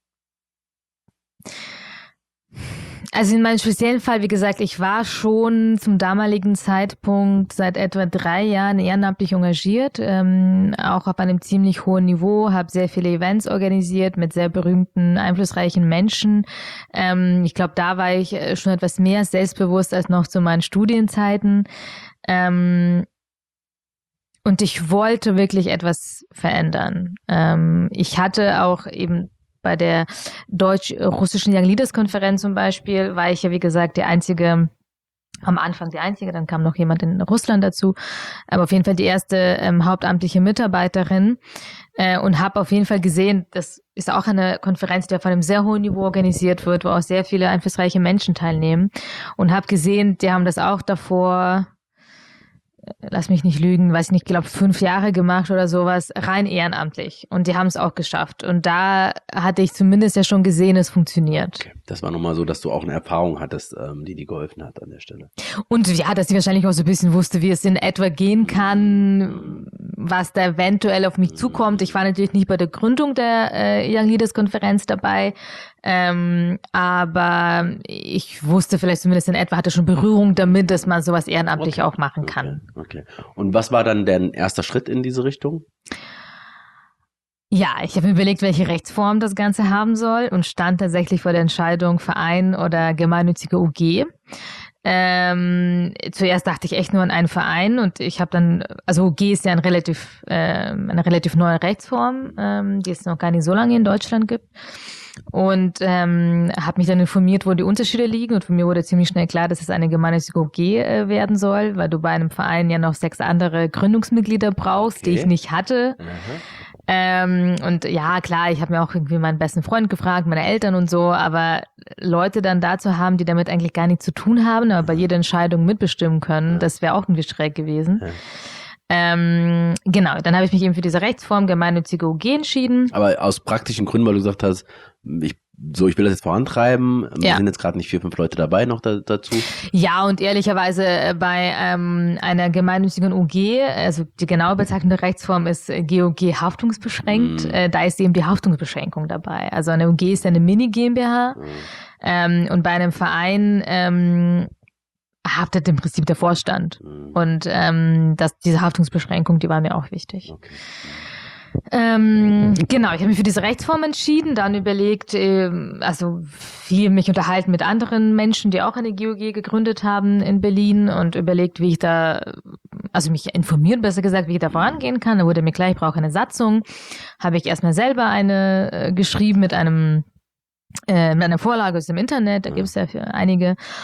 Also in meinem speziellen Fall, wie gesagt, ich war schon zum damaligen Zeitpunkt seit etwa drei Jahren ehrenamtlich engagiert, ähm, auch auf einem ziemlich hohen Niveau, habe sehr viele Events organisiert mit sehr berühmten, einflussreichen Menschen. Ähm, ich glaube, da war ich schon etwas mehr selbstbewusst als noch zu meinen Studienzeiten. Ähm, und ich wollte wirklich etwas verändern. Ähm, ich hatte auch eben bei der deutsch-russischen Young Leaders Konferenz zum Beispiel war ich ja, wie gesagt, die einzige, am Anfang die einzige, dann kam noch jemand in Russland dazu, aber auf jeden Fall die erste ähm, hauptamtliche Mitarbeiterin äh, und habe auf jeden Fall gesehen, das ist auch eine Konferenz, die auf einem sehr hohen Niveau organisiert wird, wo auch sehr viele einflussreiche Menschen teilnehmen und habe gesehen, die haben das auch davor, lass mich nicht lügen, weiß ich nicht, glaube fünf Jahre gemacht oder sowas, rein ehrenamtlich. Und die haben es auch geschafft. Und da hatte ich zumindest ja schon gesehen, es funktioniert. Okay. Das war nochmal so, dass du auch eine Erfahrung hattest, ähm, die dir geholfen hat an der Stelle. Und ja, dass ich wahrscheinlich auch so ein bisschen wusste, wie es in etwa gehen kann, was da eventuell auf mich zukommt. Ich war natürlich nicht bei der Gründung der äh, Young Leaders Konferenz dabei, ähm, aber ich wusste vielleicht zumindest in etwa, hatte schon Berührung damit, dass man sowas ehrenamtlich okay. auch machen kann. Okay. okay. Und was war dann dein erster Schritt in diese Richtung? Ja, ich habe mir überlegt, welche Rechtsform das Ganze haben soll und stand tatsächlich vor der Entscheidung Verein oder gemeinnützige U G. Ähm, zuerst dachte ich echt nur an einen Verein und ich habe dann, also U G ist ja ein relativ, äh, eine relativ neue Rechtsform, ähm, die es noch gar nicht so lange in Deutschland gibt. Und ähm, habe mich dann informiert, wo die Unterschiede liegen. Und für mich wurde ziemlich schnell klar, dass es eine gemeinnützige U G äh, werden soll, weil du bei einem Verein ja noch sechs andere Gründungsmitglieder brauchst, okay. die ich nicht hatte. Mhm. Ähm, und ja, klar, ich habe mir auch irgendwie meinen besten Freund gefragt, meine Eltern und so, aber Leute dann da zu haben, die damit eigentlich gar nichts zu tun haben, aber bei jeder Entscheidung mitbestimmen können, das wäre auch irgendwie schräg gewesen. Ja. Ähm, genau, dann habe ich mich eben für diese Rechtsform gemeinnützige U G entschieden. Aber aus praktischen Gründen, weil du gesagt hast, ich so, ich will das jetzt vorantreiben. Ja. Wir sind jetzt gerade nicht vier, fünf Leute dabei noch da, dazu. Ja, und ehrlicherweise bei ähm, einer gemeinnützigen U G, also die genaue Bezeichnung der Rechtsform ist G O G haftungsbeschränkt, mm. äh, da ist eben die Haftungsbeschränkung dabei. Also eine U G ist ja eine Mini-GmbH mm. ähm, und bei einem Verein ähm, haftet im Prinzip der Vorstand. Mm. Und ähm, das, diese Haftungsbeschränkung, die war mir auch wichtig. Okay. Ähm, genau, ich habe mich für diese Rechtsform entschieden, dann überlegt, äh, also viel mich unterhalten mit anderen Menschen, die auch eine G O G gegründet haben in Berlin und überlegt, wie ich da, also mich informiert, besser gesagt, wie ich da vorangehen kann. Da wurde mir klar, ich brauche eine Satzung. Habe ich erstmal selber eine äh, geschrieben mit einem, äh, mit einer Vorlage aus dem Internet, da gibt es ja für einige.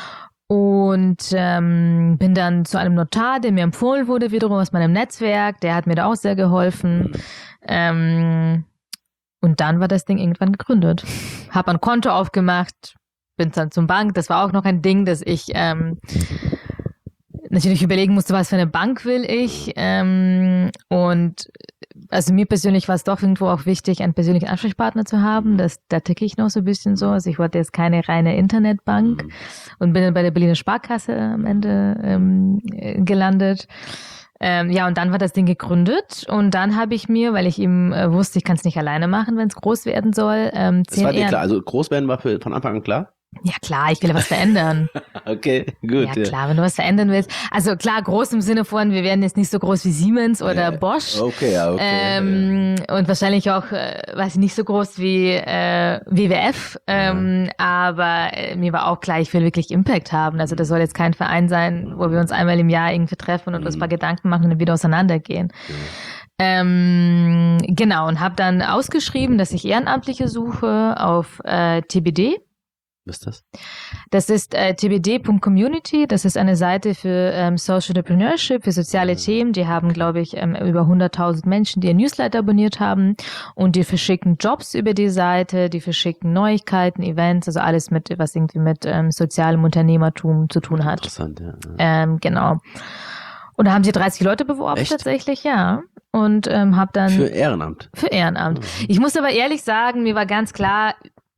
Und ähm, bin dann zu einem Notar, der mir empfohlen wurde, wiederum aus meinem Netzwerk. Der hat mir da auch sehr geholfen. Ähm, und dann war das Ding irgendwann gegründet. Hab ein Konto aufgemacht, bin dann zum Bank. Das war auch noch ein Ding, dass ich ähm, natürlich überlegen musste, was für eine Bank will ich. Ähm, und also mir persönlich war es doch irgendwo auch wichtig, einen persönlichen Ansprechpartner zu haben. Das, da ticke ich noch so ein bisschen so. Also ich wollte jetzt keine reine Internetbank und bin dann bei der Berliner Sparkasse am Ende ähm, gelandet. Ähm, ja, und dann war das Ding gegründet und dann habe ich mir, weil ich eben äh, wusste, ich kann es nicht alleine machen, wenn es groß werden soll. Ähm, das war dir klar, also groß werden war für, von Anfang an klar? Ja klar, ich will ja was verändern. Okay, gut. Ja klar, ja. Wenn du was verändern willst. Also klar, groß im Sinne von, wir werden jetzt nicht so groß wie Siemens oder ja, Bosch. Okay, ja, okay. Ähm, ja. Und wahrscheinlich auch, äh, weiß ich, nicht so groß wie äh, W W F. Ähm, ja. Aber äh, mir war auch klar, ich will wirklich Impact haben. Also das soll jetzt kein Verein sein, wo wir uns einmal im Jahr irgendwie treffen und mhm. uns ein paar Gedanken machen und dann wieder auseinandergehen. Ja. Ähm, genau, und habe dann ausgeschrieben, dass ich Ehrenamtliche suche auf äh, T B D. Was ist das? Das ist äh, t b d punkt community. Das ist eine Seite für ähm, Social Entrepreneurship, für soziale Themen. Die haben, glaube ich, ähm, über hunderttausend Menschen, die ihr Newsletter abonniert haben. Und die verschicken Jobs über die Seite, die verschicken Neuigkeiten, Events, also alles mit, was irgendwie mit ähm, sozialem Unternehmertum zu tun hat. Interessant, ja. Ähm, genau. Und da haben sie dreißig Leute beworben. Echt? Tatsächlich, ja. Und ähm, habe dann... Für Ehrenamt? Für Ehrenamt. Mhm. Ich muss aber ehrlich sagen, mir war ganz klar...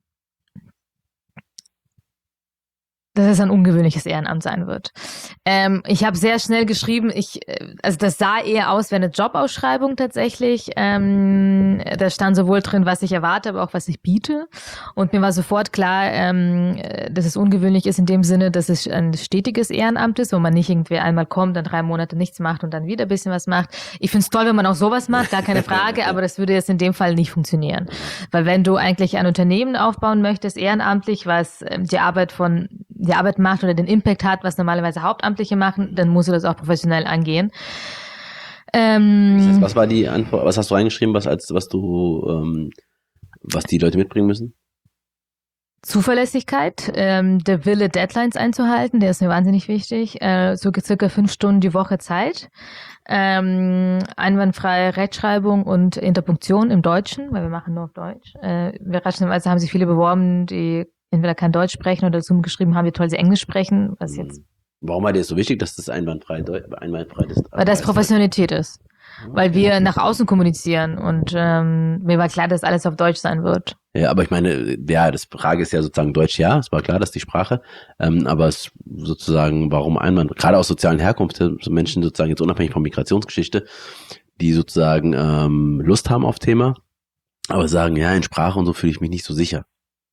dass es ein ungewöhnliches Ehrenamt sein wird. Ähm, ich habe sehr schnell geschrieben, ich, also das sah eher aus wie eine Jobausschreibung tatsächlich. Ähm, da stand sowohl drin, was ich erwarte, aber auch was ich biete. Und mir war sofort klar, ähm, dass es ungewöhnlich ist in dem Sinne, dass es ein stetiges Ehrenamt ist, wo man nicht irgendwie einmal kommt, dann drei Monate nichts macht und dann wieder ein bisschen was macht. Ich finde es toll, wenn man auch sowas macht, gar keine Frage, aber das würde jetzt in dem Fall nicht funktionieren. Weil wenn du eigentlich ein Unternehmen aufbauen möchtest, ehrenamtlich, was die Arbeit von die Arbeit macht oder den Impact hat, was normalerweise Hauptamtliche machen, dann musst du das auch professionell angehen. Ähm, das heißt, was war die Antwort, was hast du reingeschrieben, was als was du ähm, was die Leute mitbringen müssen? Zuverlässigkeit, ähm, der Wille, Deadlines einzuhalten, der ist mir wahnsinnig wichtig. Äh, so circa fünf Stunden die Woche Zeit. Ähm, einwandfreie Rechtschreibung und Interpunktion im Deutschen, weil wir machen nur auf Deutsch. Äh, wir also haben sich viele beworben, die entweder kein Deutsch sprechen oder dazu geschrieben haben, wie toll sie Englisch sprechen, was jetzt. Warum war dir das so wichtig, dass das einwandfrei, einwandfrei ist? Weil das Professionalität ist. Weil wir nach außen kommunizieren und ähm, mir war klar, dass alles auf Deutsch sein wird. Ja, aber ich meine, ja, das Frage ist ja sozusagen Deutsch, ja, es war klar, dass die Sprache, ähm, aber es sozusagen, warum einwand, gerade aus sozialen Herkunft, so Menschen sozusagen jetzt unabhängig von Migrationsgeschichte, die sozusagen ähm, Lust haben auf Thema, aber sagen, ja, in Sprache und so fühle ich mich nicht so sicher.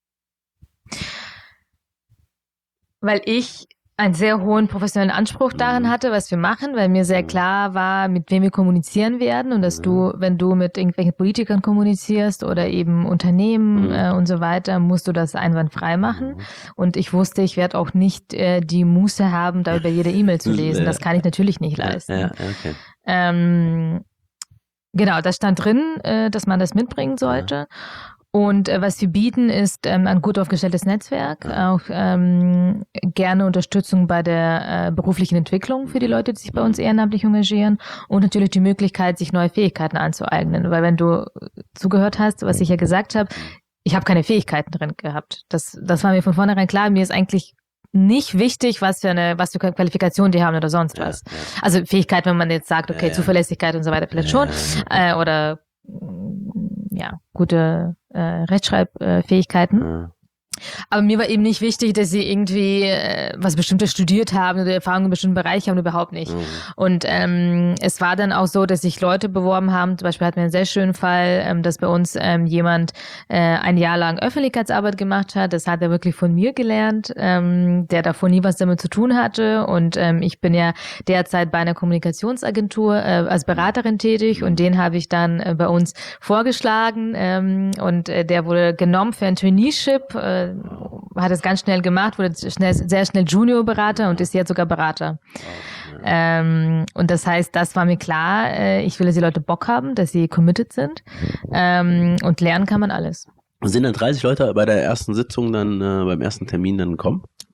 Weil ich einen sehr hohen professionellen Anspruch daran hatte, was wir machen, weil mir sehr klar war, mit wem wir kommunizieren werden und dass du, wenn du mit irgendwelchen Politikern kommunizierst oder eben Unternehmen äh, und so weiter, musst du das einwandfrei machen. Und ich wusste, ich werde auch nicht äh, die Muße haben, da über jede E-Mail zu lesen. Das kann ich natürlich nicht leisten. Ja, okay. ähm, genau, das stand drin, äh, dass man das mitbringen sollte. Und äh, was wir bieten, ist ähm, ein gut aufgestelltes Netzwerk, auch ähm, gerne Unterstützung bei der äh, beruflichen Entwicklung für die Leute, die sich bei uns ehrenamtlich engagieren und natürlich die Möglichkeit, sich neue Fähigkeiten anzueignen. Weil wenn du zugehört hast, was ich ja gesagt habe, ich habe keine Fähigkeiten drin gehabt. Das, das war mir von vornherein klar. Mir ist eigentlich nicht wichtig, was für eine, was für Qualifikation die haben oder sonst was. Ja, ja. Also Fähigkeit, wenn man jetzt sagt, okay, ja, ja. Zuverlässigkeit und so weiter, vielleicht schon, äh, oder ja, gute äh, Rechtschreibfähigkeiten. Ja. Aber mir war eben nicht wichtig, dass sie irgendwie äh, was Bestimmtes studiert haben oder Erfahrungen in bestimmten Bereichen haben, überhaupt nicht. Mhm. Und ähm, es war dann auch so, dass sich Leute beworben haben. Zum Beispiel hatten wir einen sehr schönen Fall, ähm, dass bei uns ähm, jemand äh, ein Jahr lang Öffentlichkeitsarbeit gemacht hat. Das hat er wirklich von mir gelernt, ähm, der davor nie was damit zu tun hatte. Und ähm, ich bin ja derzeit bei einer Kommunikationsagentur äh, als Beraterin tätig und den habe ich dann äh, bei uns vorgeschlagen ähm, und äh, der wurde genommen für ein Traineeship, äh, hat es ganz schnell gemacht, wurde schnell, sehr schnell Junior-Berater und ist jetzt sogar Berater. Oh, ja. ähm, und das heißt, das war mir klar, äh, ich will, dass die Leute Bock haben, dass sie committed sind ähm, und lernen kann man alles. Sind dann dreißig Leute bei der ersten Sitzung dann, äh, beim ersten Termin dann kommen?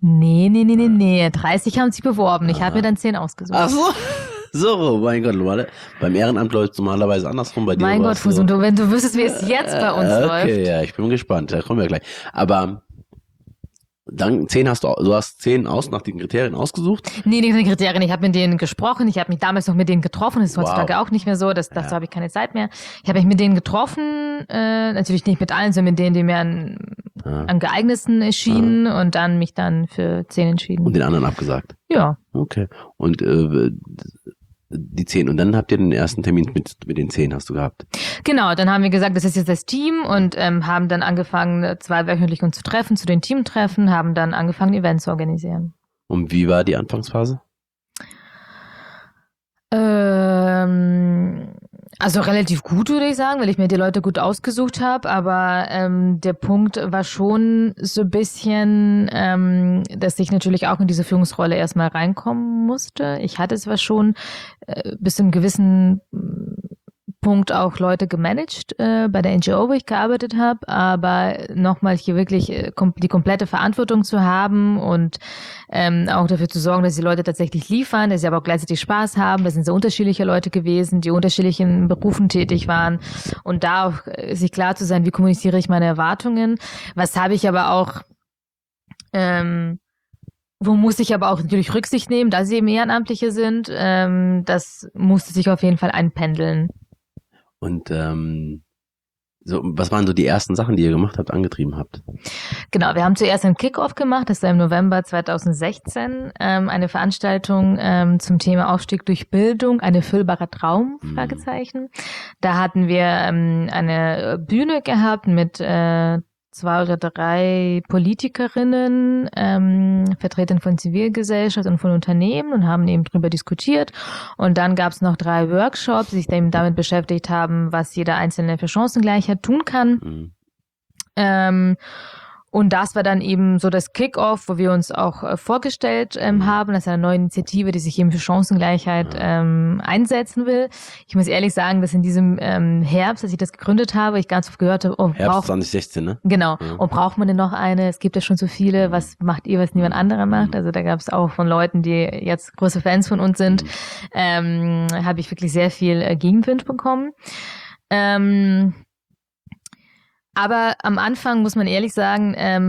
Nee, nee, nee, nee, nee. dreißig haben sich beworben. Ich habe mir dann zehn ausgesucht. Ach so. So, mein Gott, Leute. Beim Ehrenamt läuft es normalerweise andersrum bei dir. Mein Gott, Fuß, so. und du, wenn du wüsstest, wie es jetzt bei uns okay, läuft. Okay, ja, ich bin gespannt. Da kommen wir gleich. Aber dann zehn hast du, du hast zehn aus nach den Kriterien ausgesucht? Nee, nicht nach den Kriterien. Ich habe mit denen gesprochen. Ich habe mich damals noch mit denen getroffen. Das ist heutzutage Wow. auch nicht mehr so. Das, dazu Ja. habe ich keine Zeit mehr. Ich habe mich mit denen getroffen. Äh, natürlich nicht mit allen, sondern mit denen, die mir an, Ja. am geeignetsten erschienen Ja. und dann mich dann für zehn entschieden. Und den anderen abgesagt? Ja. Okay. Und äh, die zehn. Und dann habt ihr den ersten Termin mit, mit den zehn hast du gehabt? Genau, dann haben wir gesagt, das ist jetzt das Team und ähm, haben dann angefangen, zweiwöchentlich uns zu treffen, zu den Teamtreffen, haben dann angefangen, Events zu organisieren. Und wie war die Anfangsphase? Ähm, also relativ gut, würde ich sagen, weil ich mir die Leute gut ausgesucht habe, aber ähm, der Punkt war schon so ein bisschen, ähm, dass ich natürlich auch in diese Führungsrolle erstmal reinkommen musste. Ich hatte zwar schon äh, bis zu einem gewissen Punkt auch Leute gemanagt äh, bei der N G O, wo ich gearbeitet habe, aber nochmal hier wirklich äh, kom- die komplette Verantwortung zu haben und ähm, auch dafür zu sorgen, dass die Leute tatsächlich liefern, dass sie aber auch gleichzeitig Spaß haben. Das sind so unterschiedliche Leute gewesen, die unterschiedlichen Berufen tätig waren und da auch äh, sich klar zu sein, wie kommuniziere ich meine Erwartungen. Was habe ich aber auch ähm, Wo muss ich aber auch natürlich Rücksicht nehmen, da sie eben Ehrenamtliche sind. Ähm, das musste sich auf jeden Fall einpendeln. Und ähm, so, was waren so die ersten Sachen, die ihr gemacht habt, angetrieben habt? Genau, wir haben zuerst einen Kick-Off gemacht, das war im November zweitausendsechzehn, ähm, eine Veranstaltung ähm, zum Thema Aufstieg durch Bildung, ein erfüllbarer Traum, Mhm. Fragezeichen. Da hatten wir ähm, eine Bühne gehabt mit äh, zwei oder drei Politikerinnen, ähm, Vertretern von Zivilgesellschaft und von Unternehmen und haben eben drüber diskutiert. Und dann gab es noch drei Workshops, die sich eben damit beschäftigt haben, was jeder Einzelne für Chancengleichheit tun kann. Mhm. Ähm, und das war dann eben so das Kick-Off, wo wir uns auch äh, vorgestellt ähm, haben. Das ist eine neue Initiative, die sich eben für Chancengleichheit ähm, einsetzen will. Ich muss ehrlich sagen, dass in diesem ähm, Herbst, als ich das gegründet habe, ich ganz oft gehört habe, oh, Herbst braucht, zwanzig sechzehn, ne? genau, Ja. und braucht man denn noch eine? Es gibt ja schon so viele. Was macht ihr, was niemand anderer macht? Also da gab es auch von Leuten, die jetzt große Fans von uns sind, Mhm. ähm, habe ich wirklich sehr viel äh, Gegenwind bekommen. Ähm, Aber am Anfang muss man ehrlich sagen,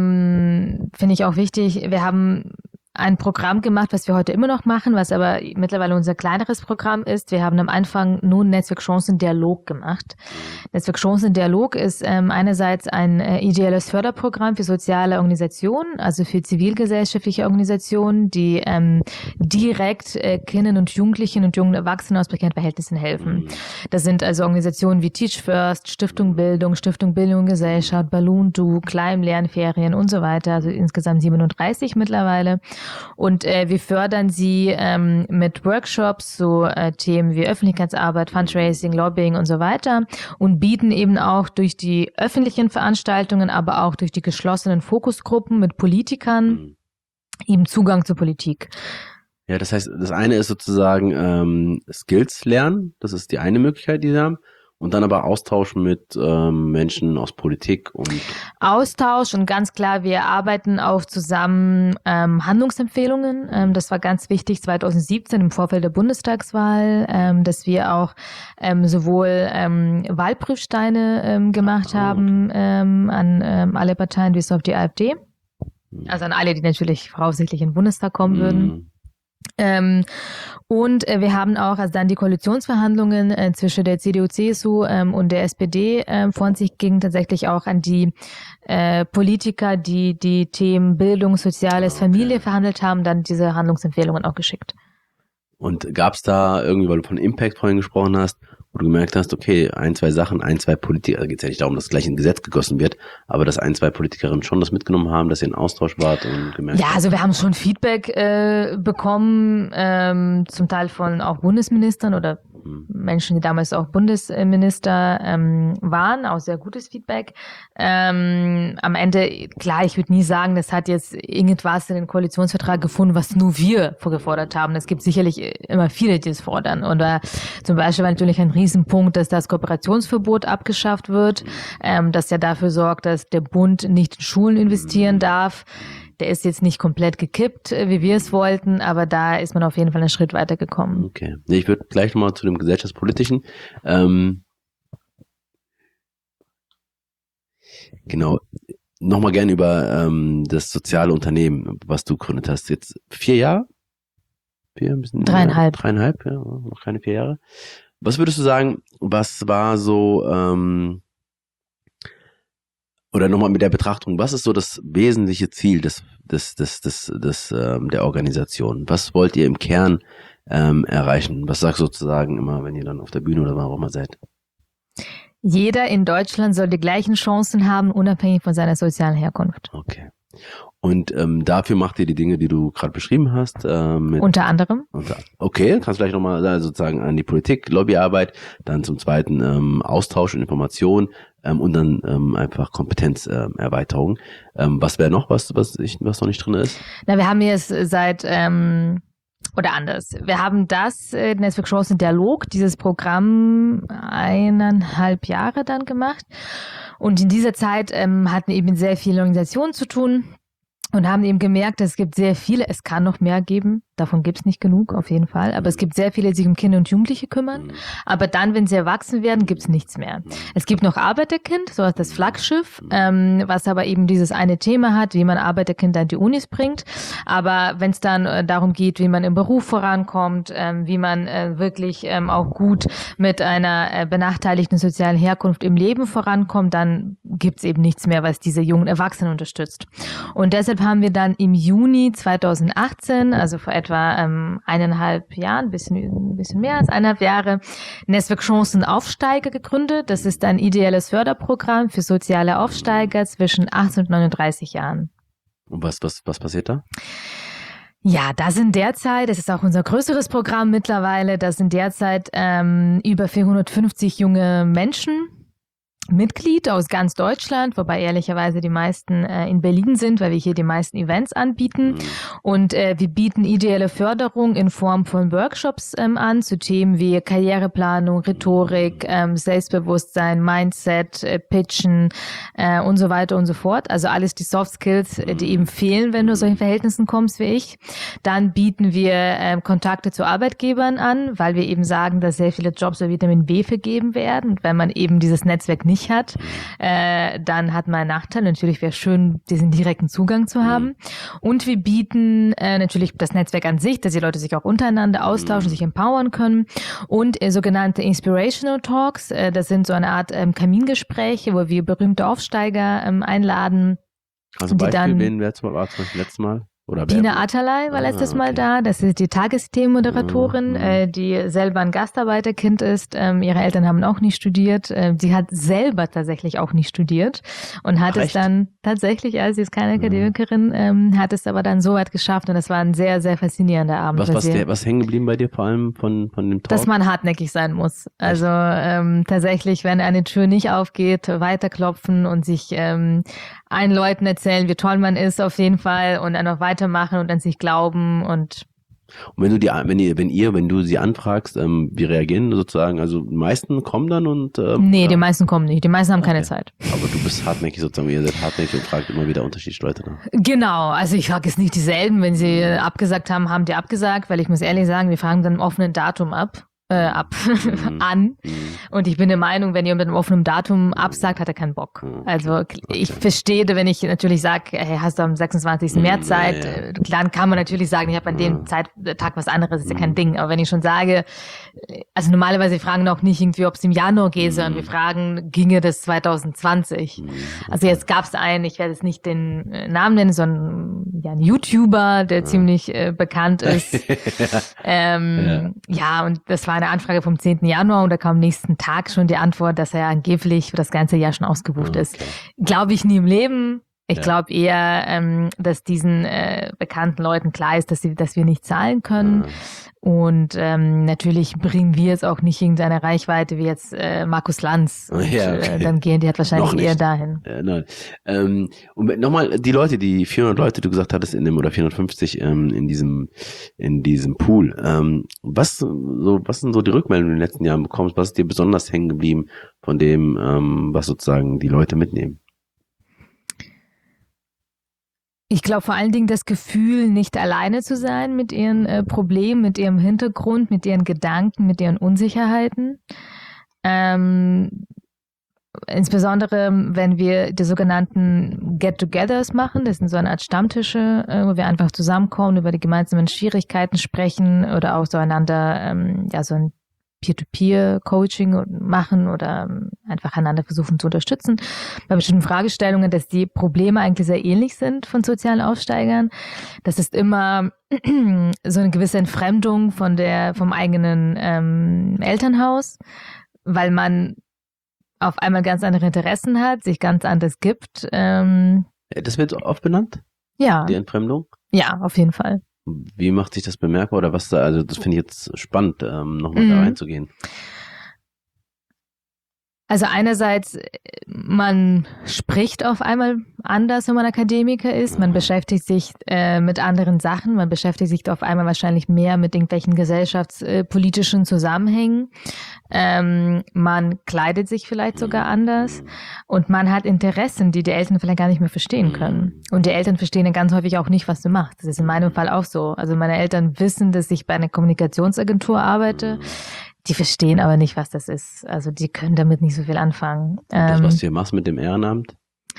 ähm, finde ich auch wichtig, wir haben ein Programm gemacht, was wir heute immer noch machen, was aber mittlerweile unser kleineres Programm ist. Wir haben am Anfang nun Netzwerk Chancen Dialog gemacht. Netzwerk Chancen Dialog ist ähm, einerseits ein äh, ideelles Förderprogramm für soziale Organisationen, also für zivilgesellschaftliche Organisationen, die ähm, direkt äh, Kindern und Jugendlichen und jungen Erwachsenen aus prekären Verhältnissen helfen. Mhm. Das sind also Organisationen wie Teach First, Stiftung Bildung, Stiftung Bildung und Gesellschaft, Balloon Du, Klein Lernferien und so weiter, also insgesamt siebenunddreißig mittlerweile. Und äh, wir fördern sie ähm, mit Workshops, so äh, Themen wie Öffentlichkeitsarbeit, Fundraising, Lobbying und so weiter und bieten eben auch durch die öffentlichen Veranstaltungen, aber auch durch die geschlossenen Fokusgruppen mit Politikern Mhm. eben Zugang zur Politik. Ja, das heißt, das eine ist sozusagen ähm, Skills lernen, das ist die eine Möglichkeit, die sie haben. Und dann aber Austausch mit ähm, Menschen aus Politik und Austausch und ganz klar, wir arbeiten auch zusammen ähm, Handlungsempfehlungen. Ähm, das war ganz wichtig zweitausendsiebzehn im Vorfeld der Bundestagswahl, ähm, dass wir auch ähm, sowohl ähm, Wahlprüfsteine ähm, gemacht Ah, haben ähm, an ähm, alle Parteien bis auf die AfD. Also an alle, die natürlich voraussichtlich in den Bundestag kommen würden. Mhm. Ähm, und äh, wir haben auch, als dann die Koalitionsverhandlungen äh, zwischen der C D U, C S U ähm, und der S P D äh, von sich gingen, tatsächlich auch an die äh, Politiker, die die Themen Bildung, Soziales, Okay. Familie verhandelt haben, dann diese Handlungsempfehlungen auch geschickt. Und gab es da irgendwie, weil du von Impact vorhin gesprochen hast, wo du gemerkt hast, okay, ein, zwei Sachen, ein, zwei Politiker, also geht es ja nicht darum, dass gleich ein Gesetz gegossen wird, aber dass ein, zwei Politikerinnen schon das mitgenommen haben, dass ihr in Austausch wart und gemerkt Ja, habt. also wir haben schon Feedback äh, bekommen, ähm, zum Teil von auch Bundesministern oder Mhm. Menschen, die damals auch Bundesminister ähm, waren, auch sehr gutes Feedback. Ähm, am Ende, klar, ich würde nie sagen, das hat jetzt irgendwas in den Koalitionsvertrag gefunden, was nur wir vorgefordert haben. Es gibt sicherlich immer viele, die es fordern. Oder zum Beispiel war natürlich ein Riesenpunkt, dass das Kooperationsverbot abgeschafft wird, ähm, das ja dafür sorgt, dass der Bund nicht in Schulen investieren darf. der ist jetzt nicht komplett gekippt, wie wir es wollten, aber da ist man auf jeden Fall einen Schritt weiter gekommen. Okay. Nee, ich würde gleich nochmal zu dem Gesellschaftspolitischen. Ähm, genau. Nochmal gerne über ähm, das soziale Unternehmen, was du gegründet hast. Jetzt vier Jahre? Vier, ein bisschen Dreieinhalb. Mehr? Dreieinhalb, ja, noch keine vier Jahre. Was würdest du sagen, was war so, ähm, oder nochmal mit der Betrachtung, was ist so das wesentliche Ziel des, des, des, des, des, ähm, der Organisation? Was wollt ihr im Kern ähm, erreichen? Was sagst du sozusagen immer, wenn ihr dann auf der Bühne oder warum immer seid? Jeder in Deutschland soll die gleichen Chancen haben, unabhängig von seiner sozialen Herkunft. Okay. Und ähm, dafür macht ihr die Dinge, die du gerade beschrieben hast? Äh, mit Unter anderem. Unter, okay, kannst du vielleicht nochmal äh, sozusagen an die Politik, Lobbyarbeit, dann zum zweiten ähm, Austausch und Information ähm, und dann ähm, einfach Kompetenzerweiterung. Ähm, was wäre noch was, was, ich, was noch nicht drin ist? Na, wir haben jetzt seit, ähm, oder anders, wir haben das äh, Netzwerk Chancen Dialog, dieses Programm eineinhalb Jahre dann gemacht. Und in dieser Zeit ähm, hatten wir eben mit sehr vielen Organisationen zu tun und haben eben gemerkt, es gibt sehr viele, es kann noch mehr geben, davon gibt es nicht genug, auf jeden Fall, aber es gibt sehr viele, die sich um Kinder und Jugendliche kümmern, aber dann, wenn sie erwachsen werden, gibt es nichts mehr. Es gibt noch Arbeiterkind, so als das Flaggschiff, ähm, was aber eben dieses eine Thema hat, wie man Arbeiterkinder an die Unis bringt, aber wenn es dann äh, darum geht, wie man im Beruf vorankommt, ähm, wie man äh, wirklich ähm, auch gut mit einer äh, benachteiligten sozialen Herkunft im Leben vorankommt, dann gibt es eben nichts mehr, was diese jungen Erwachsenen unterstützt. Und deshalb haben wir dann im Juni zweitausendachtzehn, also vor etwa ähm, eineinhalb Jahren, ein bisschen, ein bisschen mehr als eineinhalb Jahre, Netzwerk Chancen Aufsteiger gegründet. Das ist ein ideelles Förderprogramm für soziale Aufsteiger zwischen achtzehn und neununddreißig Jahren. Und was, was, was passiert da? Ja, da sind derzeit, das ist auch unser größeres Programm mittlerweile, da sind derzeit ähm, über vierhundertfünfzig junge Menschen Mitglied aus ganz Deutschland, wobei ehrlicherweise die meisten äh, in Berlin sind, weil wir hier die meisten Events anbieten. Mhm. Und äh, wir bieten ideelle Förderung in Form von Workshops ähm, an zu Themen wie Karriereplanung, Rhetorik, ähm, Selbstbewusstsein, Mindset, äh, Pitchen äh, und so weiter und so fort. Also alles die Soft Skills, äh, die eben fehlen, wenn du aus solchen Verhältnissen kommst wie ich. Dann bieten wir äh, Kontakte zu Arbeitgebern an, weil wir eben sagen, dass sehr viele Jobs über Vitamin B vergeben werden. Und wenn man eben dieses Netzwerk nicht hat, äh, dann hat man einen Nachteil. Natürlich wäre es schön, diesen direkten Zugang zu haben. Und wir bieten äh, natürlich das Netzwerk an sich, dass die Leute sich auch untereinander austauschen, sich empowern können. Und äh, sogenannte Inspirational Talks, äh, das sind so eine Art ähm, Kamingespräche, wo wir berühmte Aufsteiger ähm, einladen. Also die Beispiel, dann, wen war zum Beispiel letztes Mal? Oder Tina Atalay war letztes ah, Mal okay. da. Das ist die Tagesthemenmoderatorin, Mhm. äh, die selber ein Gastarbeiterkind ist. Ähm, ihre Eltern haben auch nicht studiert. Äh, sie hat selber tatsächlich auch nicht studiert und hat Ach, es echt? dann tatsächlich, also sie ist keine Akademikerin, ähm, hat es aber dann so weit geschafft und das war ein sehr, sehr faszinierender Abend. Was, für was, sie. der, was hängen geblieben bei dir vor allem von, von dem Talk? Dass man hartnäckig sein muss. Also ähm, tatsächlich, wenn eine Tür nicht aufgeht, weiterklopfen und sich ähm, allen Leuten erzählen, wie toll man ist auf jeden Fall und einfach weitermachen und an sich glauben und Und wenn du die, wenn ihr, wenn ihr, wenn du sie anfragst, ähm, wie reagieren sozusagen? Also die meisten kommen dann und ähm, nee, ja. die meisten kommen nicht. Die meisten haben Okay. keine Zeit. Aber du bist hartnäckig sozusagen, ihr seid hartnäckig und fragt immer wieder unterschiedliche Leute nach. Genau, also ich frage jetzt nicht dieselben, wenn sie abgesagt haben, haben die abgesagt, weil ich muss ehrlich sagen, wir fragen dann im offenen Datum ab. Äh, ab, Mhm. an. Mhm. Und ich bin der Meinung, wenn jemand mit einem offenen Datum absagt, hat er keinen Bock. Okay. Also ich verstehe, wenn ich natürlich sage, hey, hast du am sechsundzwanzigsten März Zeit, Ja, ja. äh, dann kann man natürlich sagen, ich habe an dem Zeit, Tag was anderes, ist ja kein Ding. Aber wenn ich schon sage, also normalerweise fragen wir auch nicht irgendwie, ob es im Januar geht, sondern wir fragen, ginge das zwanzig zwanzig? Also jetzt gab es einen, ich werde jetzt nicht den äh, Namen nennen, sondern ja, ein YouTuber, der ziemlich äh, bekannt ist. ähm, ja. ja, und das war eine Anfrage vom zehnten Januar und da kam am nächsten Tag schon die Antwort, dass er angeblich für das ganze Jahr schon ausgebucht Okay. ist. Glaube ich nie im Leben. Ich Ja. glaube eher, ähm, dass diesen äh, bekannten Leuten klar ist, dass sie, dass wir nicht zahlen können. Ja. Und ähm, natürlich bringen wir jetzt auch nicht irgendeine Reichweite wie jetzt äh, Markus Lanz. Und, Ja, okay. äh, dann gehen die halt Noch wahrscheinlich nicht. eher dahin. Ja, nein. Ähm, und nochmal die Leute, die vierhundert Leute, du gesagt hattest, in dem oder vierhundertfünfzig ähm, in diesem in diesem Pool. Ähm, was so was sind so die Rückmeldungen in den letzten Jahren bekommst? Was ist dir besonders hängen geblieben von dem, ähm, was sozusagen die Leute mitnehmen? Ich glaube vor allen Dingen das Gefühl, nicht alleine zu sein mit ihren äh, Problemen, mit ihrem Hintergrund, mit ihren Gedanken, mit ihren Unsicherheiten. Ähm, insbesondere, wenn wir die sogenannten Get-togethers machen, das sind so eine Art Stammtische, äh, wo wir einfach zusammenkommen, über die gemeinsamen Schwierigkeiten sprechen oder auch so einander, ähm, ja, so ein Peer-to-Peer-Coaching machen oder einfach einander versuchen zu unterstützen bei bestimmten Fragestellungen, dass die Probleme eigentlich sehr ähnlich sind von sozialen Aufsteigern. Das ist immer so eine gewisse Entfremdung von der, vom eigenen ähm, Elternhaus, weil man auf einmal ganz andere Interessen hat, sich ganz anders gibt. Ähm, Das wird oft benannt? Ja. Die Entfremdung? Ja, auf jeden Fall. Wie macht sich das bemerkbar oder was da, also das finde ich jetzt spannend, ähm, nochmal Mhm. da reinzugehen. Also einerseits, man spricht auf einmal anders, wenn man Akademiker ist. Man beschäftigt sich äh, mit anderen Sachen. Man beschäftigt sich auf einmal wahrscheinlich mehr mit irgendwelchen gesellschaftspolitischen Zusammenhängen. Ähm, man kleidet sich vielleicht sogar anders. Und man hat Interessen, die die Eltern vielleicht gar nicht mehr verstehen können. Und die Eltern verstehen dann ganz häufig auch nicht, was du machst. Das ist in meinem Fall auch so. Also meine Eltern wissen, dass ich bei einer Kommunikationsagentur arbeite. Die verstehen aber nicht, was das ist. Also die können damit nicht so viel anfangen. Das, Ähm, was du hier machst mit dem Ehrenamt?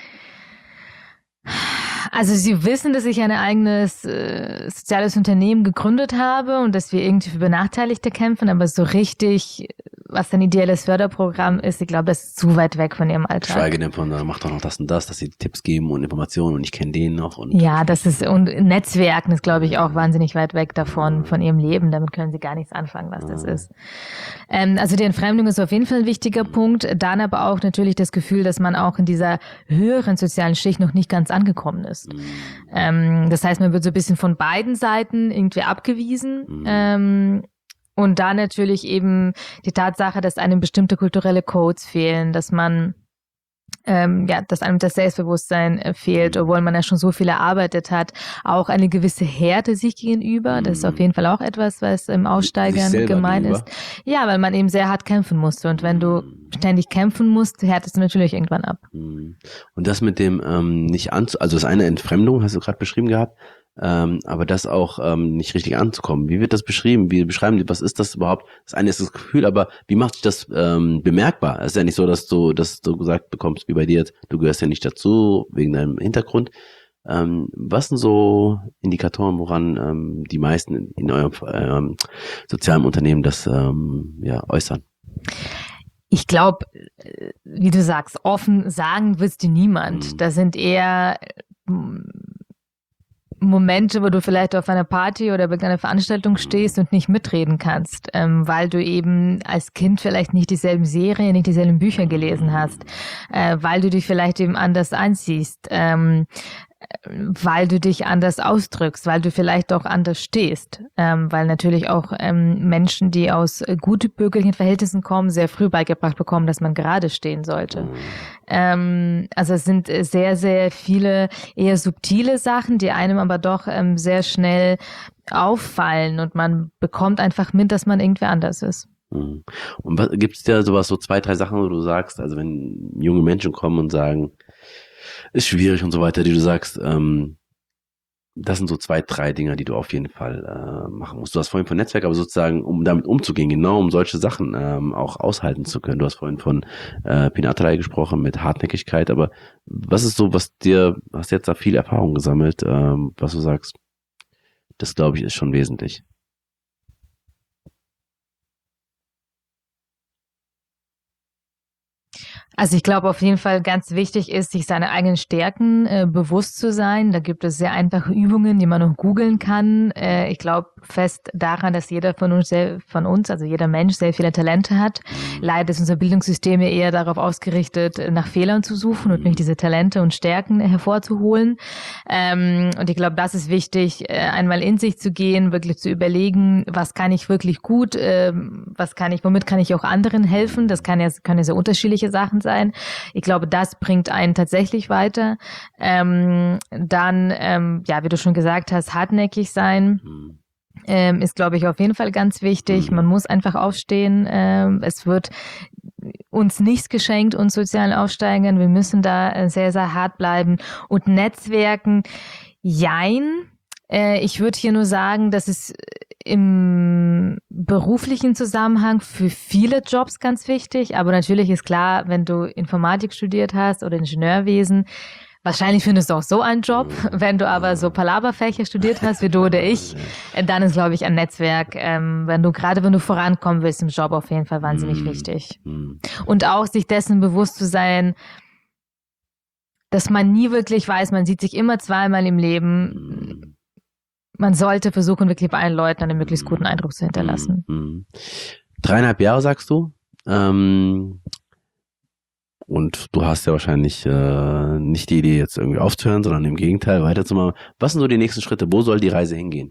Also sie wissen, dass ich ein eigenes äh, soziales Unternehmen gegründet habe und dass wir irgendwie für Benachteiligte kämpfen, aber so richtig, was ein ideelles Förderprogramm ist, ich glaube, das ist zu weit weg von ihrem Alltag. Schweige denn von, mach doch noch das und das, dass sie Tipps geben und Informationen und ich kenne den noch. Und Ja, das ist, und Netzwerken ist, glaube ich, auch wahnsinnig weit weg davon, von ihrem Leben. Damit können sie gar nichts anfangen, was das ist. Ähm, also die Entfremdung ist auf jeden Fall ein wichtiger Punkt. Dann aber auch natürlich das Gefühl, dass man auch in dieser höheren sozialen Schicht noch nicht ganz angekommen ist. Ähm, das heißt, man wird so ein bisschen von beiden Seiten irgendwie abgewiesen. Mhm. Ähm, und da natürlich eben die Tatsache, dass einem bestimmte kulturelle Codes fehlen, dass man Ähm, ja, dass einem das Selbstbewusstsein äh, fehlt, obwohl man ja schon so viel erarbeitet hat. Auch eine gewisse Härte sich gegenüber. Das ist auf jeden Fall auch etwas, was im Aussteigern gemein ist. Ja, weil man eben sehr hart kämpfen musste. Und wenn du ständig kämpfen musst, härtest du natürlich irgendwann ab. Und das mit dem ähm, nicht anzu... Also das eine Entfremdung, hast du gerade beschrieben gehabt, ähm, aber das auch ähm, nicht richtig anzukommen. Wie wird das beschrieben? Wie beschreiben die, was ist das überhaupt? Das eine ist das Gefühl, aber wie macht sich das ähm, bemerkbar? Es ist ja nicht so, dass du, dass du gesagt bekommst, wie bei dir jetzt, du gehörst ja nicht dazu, wegen deinem Hintergrund. Ähm, was sind so Indikatoren, woran ähm, die meisten in, in eurem ähm, sozialen Unternehmen das ähm, ja, äußern? Ich glaube, wie du sagst, offen sagen willst du niemand. Mhm. Das sind eher Momente, wo du vielleicht auf einer Party oder bei einer Veranstaltung stehst und nicht mitreden kannst, ähm, weil du eben als Kind vielleicht nicht dieselben Serien, nicht dieselben Bücher gelesen hast, äh, weil du dich vielleicht eben anders anziehst, ähm, weil du dich anders ausdrückst, weil du vielleicht auch anders stehst, ähm, weil natürlich auch ähm, Menschen, die aus äh, gutbürgerlichen Verhältnissen kommen, sehr früh beigebracht bekommen, dass man gerade stehen sollte. Ähm, also es sind sehr, sehr viele eher subtile Sachen, die einem aber doch ähm, sehr schnell auffallen und man bekommt einfach mit, dass man irgendwie anders ist. Und was, gibt's da sowas, so zwei, drei Sachen, wo du sagst, also wenn junge Menschen kommen und sagen, ist schwierig und so weiter, die du sagst, ähm, das sind so zwei, drei Dinger, die du auf jeden Fall äh, machen musst. Du hast vorhin von Netzwerk, aber sozusagen, um damit umzugehen, genau um solche Sachen ähm, auch aushalten zu können. Du hast vorhin von äh, Pinaterei gesprochen mit Hartnäckigkeit, aber was ist so, was dir, hast jetzt da viel Erfahrung gesammelt, ähm, was du sagst, das glaube ich ist schon wesentlich. Also ich glaube auf jeden Fall ganz wichtig ist, sich seine eigenen Stärken äh, bewusst zu sein. Da gibt es sehr einfache Übungen, die man noch googeln kann. Äh, ich glaube fest daran, dass jeder von uns, sehr, von uns, also jeder Mensch sehr viele Talente hat. Leider ist unser Bildungssystem ja eher darauf ausgerichtet, nach Fehlern zu suchen und nicht diese Talente und Stärken hervorzuholen. Ähm, und ich glaube, das ist wichtig, äh, einmal in sich zu gehen, wirklich zu überlegen, was kann ich wirklich gut, äh, was kann ich, womit kann ich auch anderen helfen. Das kann ja, können ja sehr unterschiedliche Sachen sein. Sein. Ich glaube, das bringt einen tatsächlich weiter. Ähm, dann, ähm, ja, wie du schon gesagt hast, hartnäckig sein. Ähm, ist, glaube ich, auf jeden Fall ganz wichtig. Man muss einfach aufstehen. Ähm, es wird uns nichts geschenkt, uns sozialen Aufsteigern. Wir müssen da sehr, sehr hart bleiben. Und Netzwerken, Jein. Äh, ich würde hier nur sagen, dass es im beruflichen Zusammenhang für viele Jobs ganz wichtig, aber natürlich ist klar, wenn du Informatik studiert hast oder Ingenieurwesen, wahrscheinlich findest du auch so einen Job. Wenn du aber so Palaverfächer studiert hast, wie du oder ich, dann ist, glaube ich, ein Netzwerk, ähm, wenn du, gerade wenn du vorankommen willst im Job, auf jeden Fall wahnsinnig mm. wichtig. Mm. Und auch sich dessen bewusst zu sein, dass man nie wirklich weiß, man sieht sich immer zweimal im Leben. Man sollte versuchen, wirklich bei allen Leuten einen möglichst guten Eindruck zu hinterlassen. Mm. Dreieinhalb Jahre, sagst du? Ähm Und du hast ja wahrscheinlich äh, nicht die Idee, jetzt irgendwie aufzuhören, sondern im Gegenteil weiterzumachen. Was sind so die nächsten Schritte? Wo soll die Reise hingehen?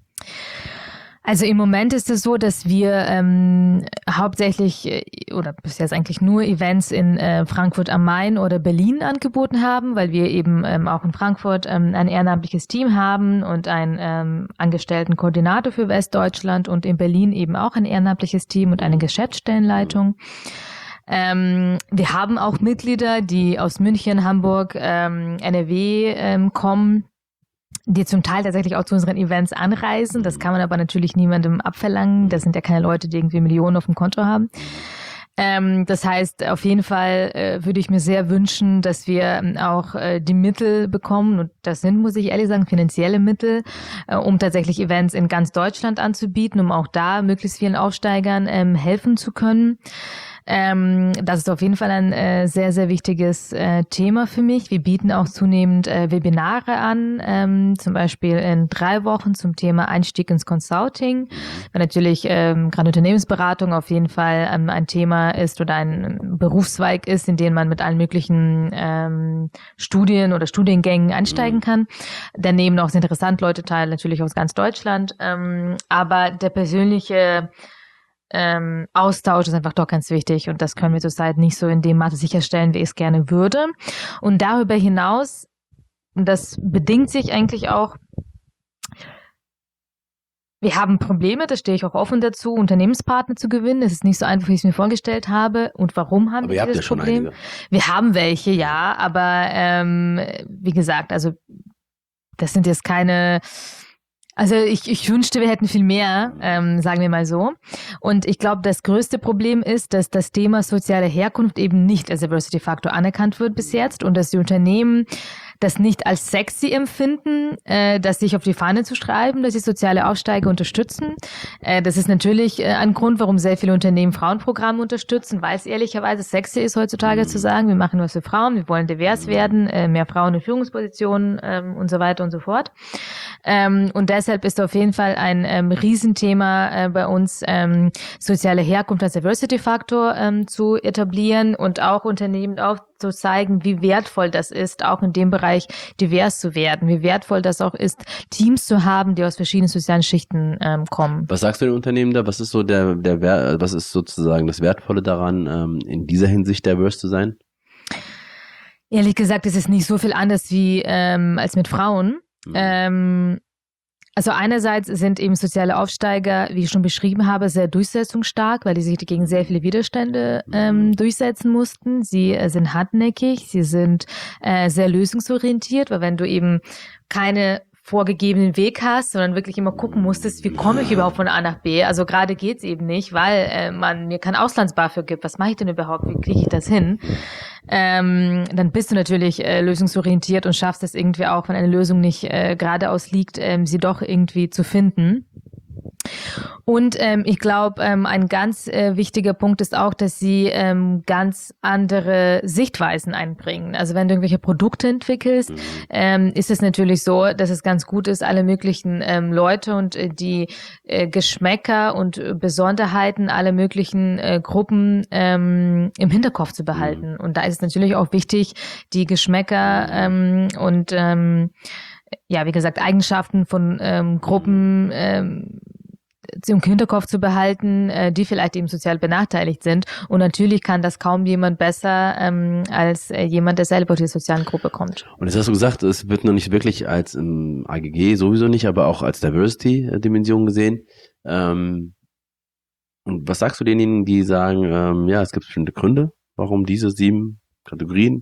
Also im Moment ist es so, dass wir ähm, hauptsächlich oder bis jetzt eigentlich nur Events in äh, Frankfurt am Main oder Berlin angeboten haben, weil wir eben ähm, auch in Frankfurt ähm, ein ehrenamtliches Team haben und einen ähm, angestellten Koordinator für Westdeutschland und in Berlin eben auch ein ehrenamtliches Team und eine Geschäftsstellenleitung. Ähm, wir haben auch Mitglieder, die aus München, Hamburg, ähm, N R W ähm, kommen, die zum Teil tatsächlich auch zu unseren Events anreisen. Das kann man aber natürlich niemandem abverlangen. Das sind ja keine Leute, die irgendwie Millionen auf dem Konto haben. Ähm, das heißt, auf jeden Fall äh, würde ich mir sehr wünschen, dass wir auch äh, die Mittel bekommen, und das sind, muss ich ehrlich sagen, finanzielle Mittel, äh, um tatsächlich Events in ganz Deutschland anzubieten, um auch da möglichst vielen Aufsteigern ähm, helfen zu können. Ähm, das ist auf jeden Fall ein äh, sehr, sehr wichtiges äh, Thema für mich. Wir bieten auch zunehmend äh, Webinare an, ähm, zum Beispiel in drei Wochen zum Thema Einstieg ins Consulting, weil natürlich ähm, gerade Unternehmensberatung auf jeden Fall ähm, ein Thema ist oder ein Berufszweig ist, in den man mit allen möglichen ähm, Studien oder Studiengängen einsteigen kann. Daneben auch sehr interessant Leute teil, natürlich aus ganz Deutschland, ähm, aber der persönliche Ähm, Austausch ist einfach doch ganz wichtig, und das können wir zurzeit nicht so in dem Maße sicherstellen, wie ich es gerne würde. Und darüber hinaus, und das bedingt sich eigentlich auch, wir haben Probleme, da stehe ich auch offen dazu, Unternehmenspartner zu gewinnen. Es ist nicht so einfach, wie ich es mir vorgestellt habe. Und warum haben aber wir dieses ja schon Problem? Einige. Wir haben welche, ja, aber ähm, wie gesagt, also das sind jetzt keine... Also ich, ich wünschte, wir hätten viel mehr, ähm, sagen wir mal so. Und ich glaube, das größte Problem ist, dass das Thema soziale Herkunft eben nicht als Diversity-Faktor anerkannt wird bis jetzt und dass die Unternehmen das nicht als sexy empfinden, äh, das sich auf die Fahne zu schreiben, dass sie soziale Aufsteiger unterstützen. Äh, das ist natürlich äh, ein Grund, warum sehr viele Unternehmen Frauenprogramme unterstützen, weil es ehrlicherweise sexy ist, heutzutage mhm. zu sagen, wir machen was für Frauen, wir wollen divers werden, äh, mehr Frauen in Führungspositionen ähm, und so weiter und so fort. Ähm, und deshalb ist auf jeden Fall ein ähm, Riesenthema äh, bei uns, ähm, soziale Herkunft als Diversity-Faktor ähm, zu etablieren und auch Unternehmen aufzuzeigen, wie wertvoll das ist, auch in dem Bereich divers zu werden, wie wertvoll das auch ist, Teams zu haben, die aus verschiedenen sozialen Schichten ähm, kommen. Was sagst du den Unternehmen da? Was ist so der, der, was ist sozusagen das Wertvolle daran, ähm, in dieser Hinsicht divers zu sein? Ehrlich gesagt, ist es nicht so viel anders wie ähm, als mit Frauen. Mhm. Ähm, Also einerseits sind eben soziale Aufsteiger, wie ich schon beschrieben habe, sehr durchsetzungsstark, weil die sich gegen sehr viele Widerstände ähm, durchsetzen mussten. Sie äh, sind hartnäckig, sie sind äh, sehr lösungsorientiert, weil wenn du eben keine vorgegebenen Weg hast, sondern wirklich immer gucken musstest, wie komme ich überhaupt von A nach B. Also gerade geht's eben nicht, weil äh, man mir kein Auslands-BAföG gibt. Was mache ich denn überhaupt? Wie kriege ich das hin? Ähm, dann bist du natürlich äh, lösungsorientiert und schaffst es irgendwie auch, wenn eine Lösung nicht äh, geradeaus liegt, ähm, sie doch irgendwie zu finden. Und ähm, ich glaube, ähm, ein ganz äh, wichtiger Punkt ist auch, dass sie ähm, ganz andere Sichtweisen einbringen. Also wenn du irgendwelche Produkte entwickelst, ähm, ist es natürlich so, dass es ganz gut ist, alle möglichen ähm, Leute und äh, die äh, Geschmäcker und äh, Besonderheiten aller möglichen äh, Gruppen ähm, im Hinterkopf zu behalten. Und da ist es natürlich auch wichtig, die Geschmäcker ähm, und ähm, ja, wie gesagt, Eigenschaften von ähm, Gruppen ähm, im Hinterkopf zu behalten, äh, die vielleicht eben sozial benachteiligt sind. Und natürlich kann das kaum jemand besser ähm, als äh, jemand, der selber aus der sozialen Gruppe kommt. Und jetzt hast du gesagt, es wird noch nicht wirklich als im A G G sowieso nicht, aber auch als Diversity-Dimension gesehen. Ähm, und was sagst du denjenigen, die sagen, ähm, ja, es gibt bestimmte Gründe, warum diese sieben Kategorien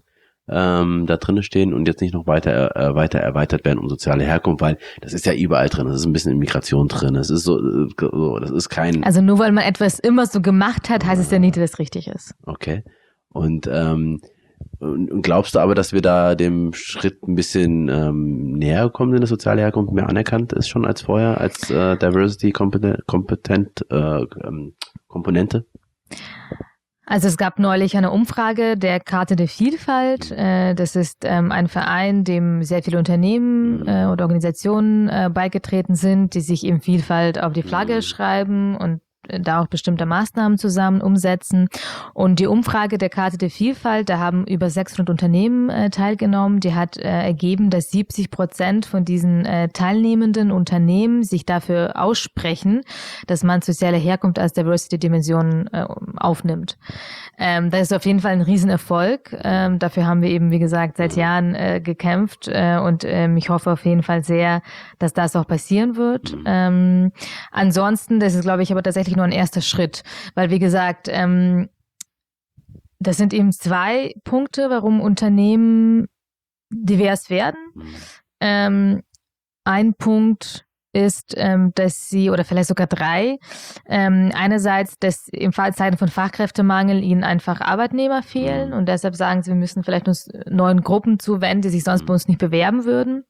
ähm, da drin stehen und jetzt nicht noch weiter äh, weiter erweitert werden um soziale Herkunft, weil das ist ja überall drin. Das ist ein bisschen in Migration drin. Das ist so, so das ist kein. Also nur weil man etwas immer so gemacht hat, heißt es ja nicht, dass es richtig ist. Okay. Und ähm, und glaubst du aber, dass wir da dem Schritt ein bisschen ähm, näher kommen, wenn das soziale Herkunft mehr anerkannt ist schon als vorher, als äh, Diversity kompetent, kompetent äh, ähm, Komponente? Also es gab neulich eine Umfrage der Karte der Vielfalt. Äh, das ist ähm, ein Verein, dem sehr viele Unternehmen äh, oder Organisationen äh, beigetreten sind, die sich eben Vielfalt auf die Flagge schreiben und da auch bestimmte Maßnahmen zusammen umsetzen. Und die Umfrage der Karte der Vielfalt, da haben über sechshundert Unternehmen äh, teilgenommen, die hat äh, ergeben, dass siebzig Prozent von diesen äh, teilnehmenden Unternehmen sich dafür aussprechen, dass man soziale Herkunft als Diversity-Dimension äh, aufnimmt. Ähm, das ist auf jeden Fall ein Riesenerfolg. Ähm, dafür haben wir eben, wie gesagt, seit Jahren äh, gekämpft äh, und ähm, ich hoffe auf jeden Fall sehr, dass das auch passieren wird. Ähm, ansonsten, das ist, glaube ich, aber tatsächlich nur ein erster Schritt, weil wie gesagt, ähm, das sind eben zwei Punkte, warum Unternehmen divers werden. Ähm, ein Punkt ist, ähm, dass sie, oder vielleicht sogar drei, ähm, einerseits, dass im Fall Zeiten von Fachkräftemangel ihnen einfach Arbeitnehmer fehlen und deshalb sagen sie, wir müssen vielleicht uns neuen Gruppen zuwenden, die sich sonst bei uns nicht bewerben würden.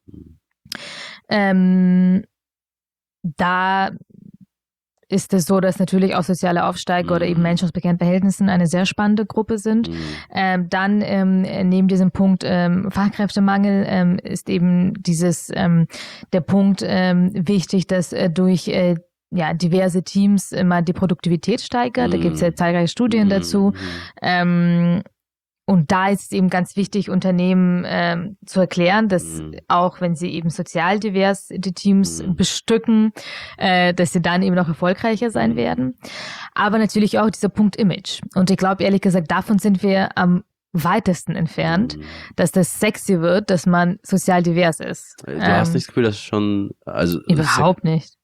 Ähm, da ist es so, dass natürlich auch soziale Aufsteiger mhm. oder eben Menschen aus bekehrten Verhältnissen eine sehr spannende Gruppe sind. Mhm. Ähm, dann ähm, neben diesem Punkt ähm, Fachkräftemangel ähm, ist eben dieses ähm, der Punkt ähm, wichtig, dass äh, durch äh, ja, diverse Teams immer die Produktivität steigert. Mhm. Da gibt es ja zahlreiche Studien mhm. dazu. Ähm, Und da ist es eben ganz wichtig, Unternehmen ähm, zu erklären, dass mhm. auch wenn sie eben sozial divers die Teams mhm. bestücken, äh, dass sie dann eben noch erfolgreicher sein mhm. werden. Aber natürlich auch dieser Punkt Image. Und ich glaube, ehrlich gesagt, davon sind wir am weitesten entfernt, mhm. dass das sexy wird, dass man sozial divers ist. Du ähm, hast nicht das Gefühl, dass schon... also Überhaupt nicht.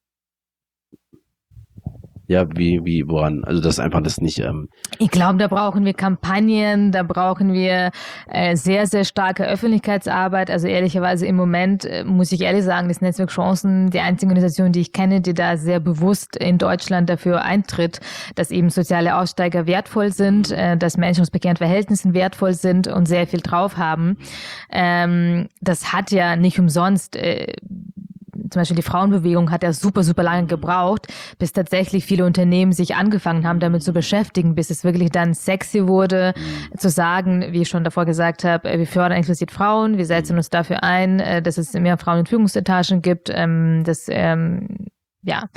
Ja, wie, wie, woran? Also das ist einfach das nicht... Ähm ich glaube, da brauchen wir Kampagnen, da brauchen wir äh, sehr, sehr starke Öffentlichkeitsarbeit. Also ehrlicherweise im Moment, äh, muss ich ehrlich sagen, das Netzwerk Chancen, die einzige Organisation, die ich kenne, die da sehr bewusst in Deutschland dafür eintritt, dass eben soziale Aussteiger wertvoll sind, äh, dass Menschen aus bekehrten Verhältnissen wertvoll sind und sehr viel drauf haben. Ähm, das hat ja nicht umsonst... Äh, zum Beispiel die Frauenbewegung hat ja super, super lange gebraucht, bis tatsächlich viele Unternehmen sich angefangen haben, damit zu beschäftigen, bis es wirklich dann sexy wurde, mhm. zu sagen, wie ich schon davor gesagt habe, wir fördern explizit Frauen, wir setzen uns dafür ein, dass es mehr Frauen in Führungsetagen gibt, dass, ähm, ja,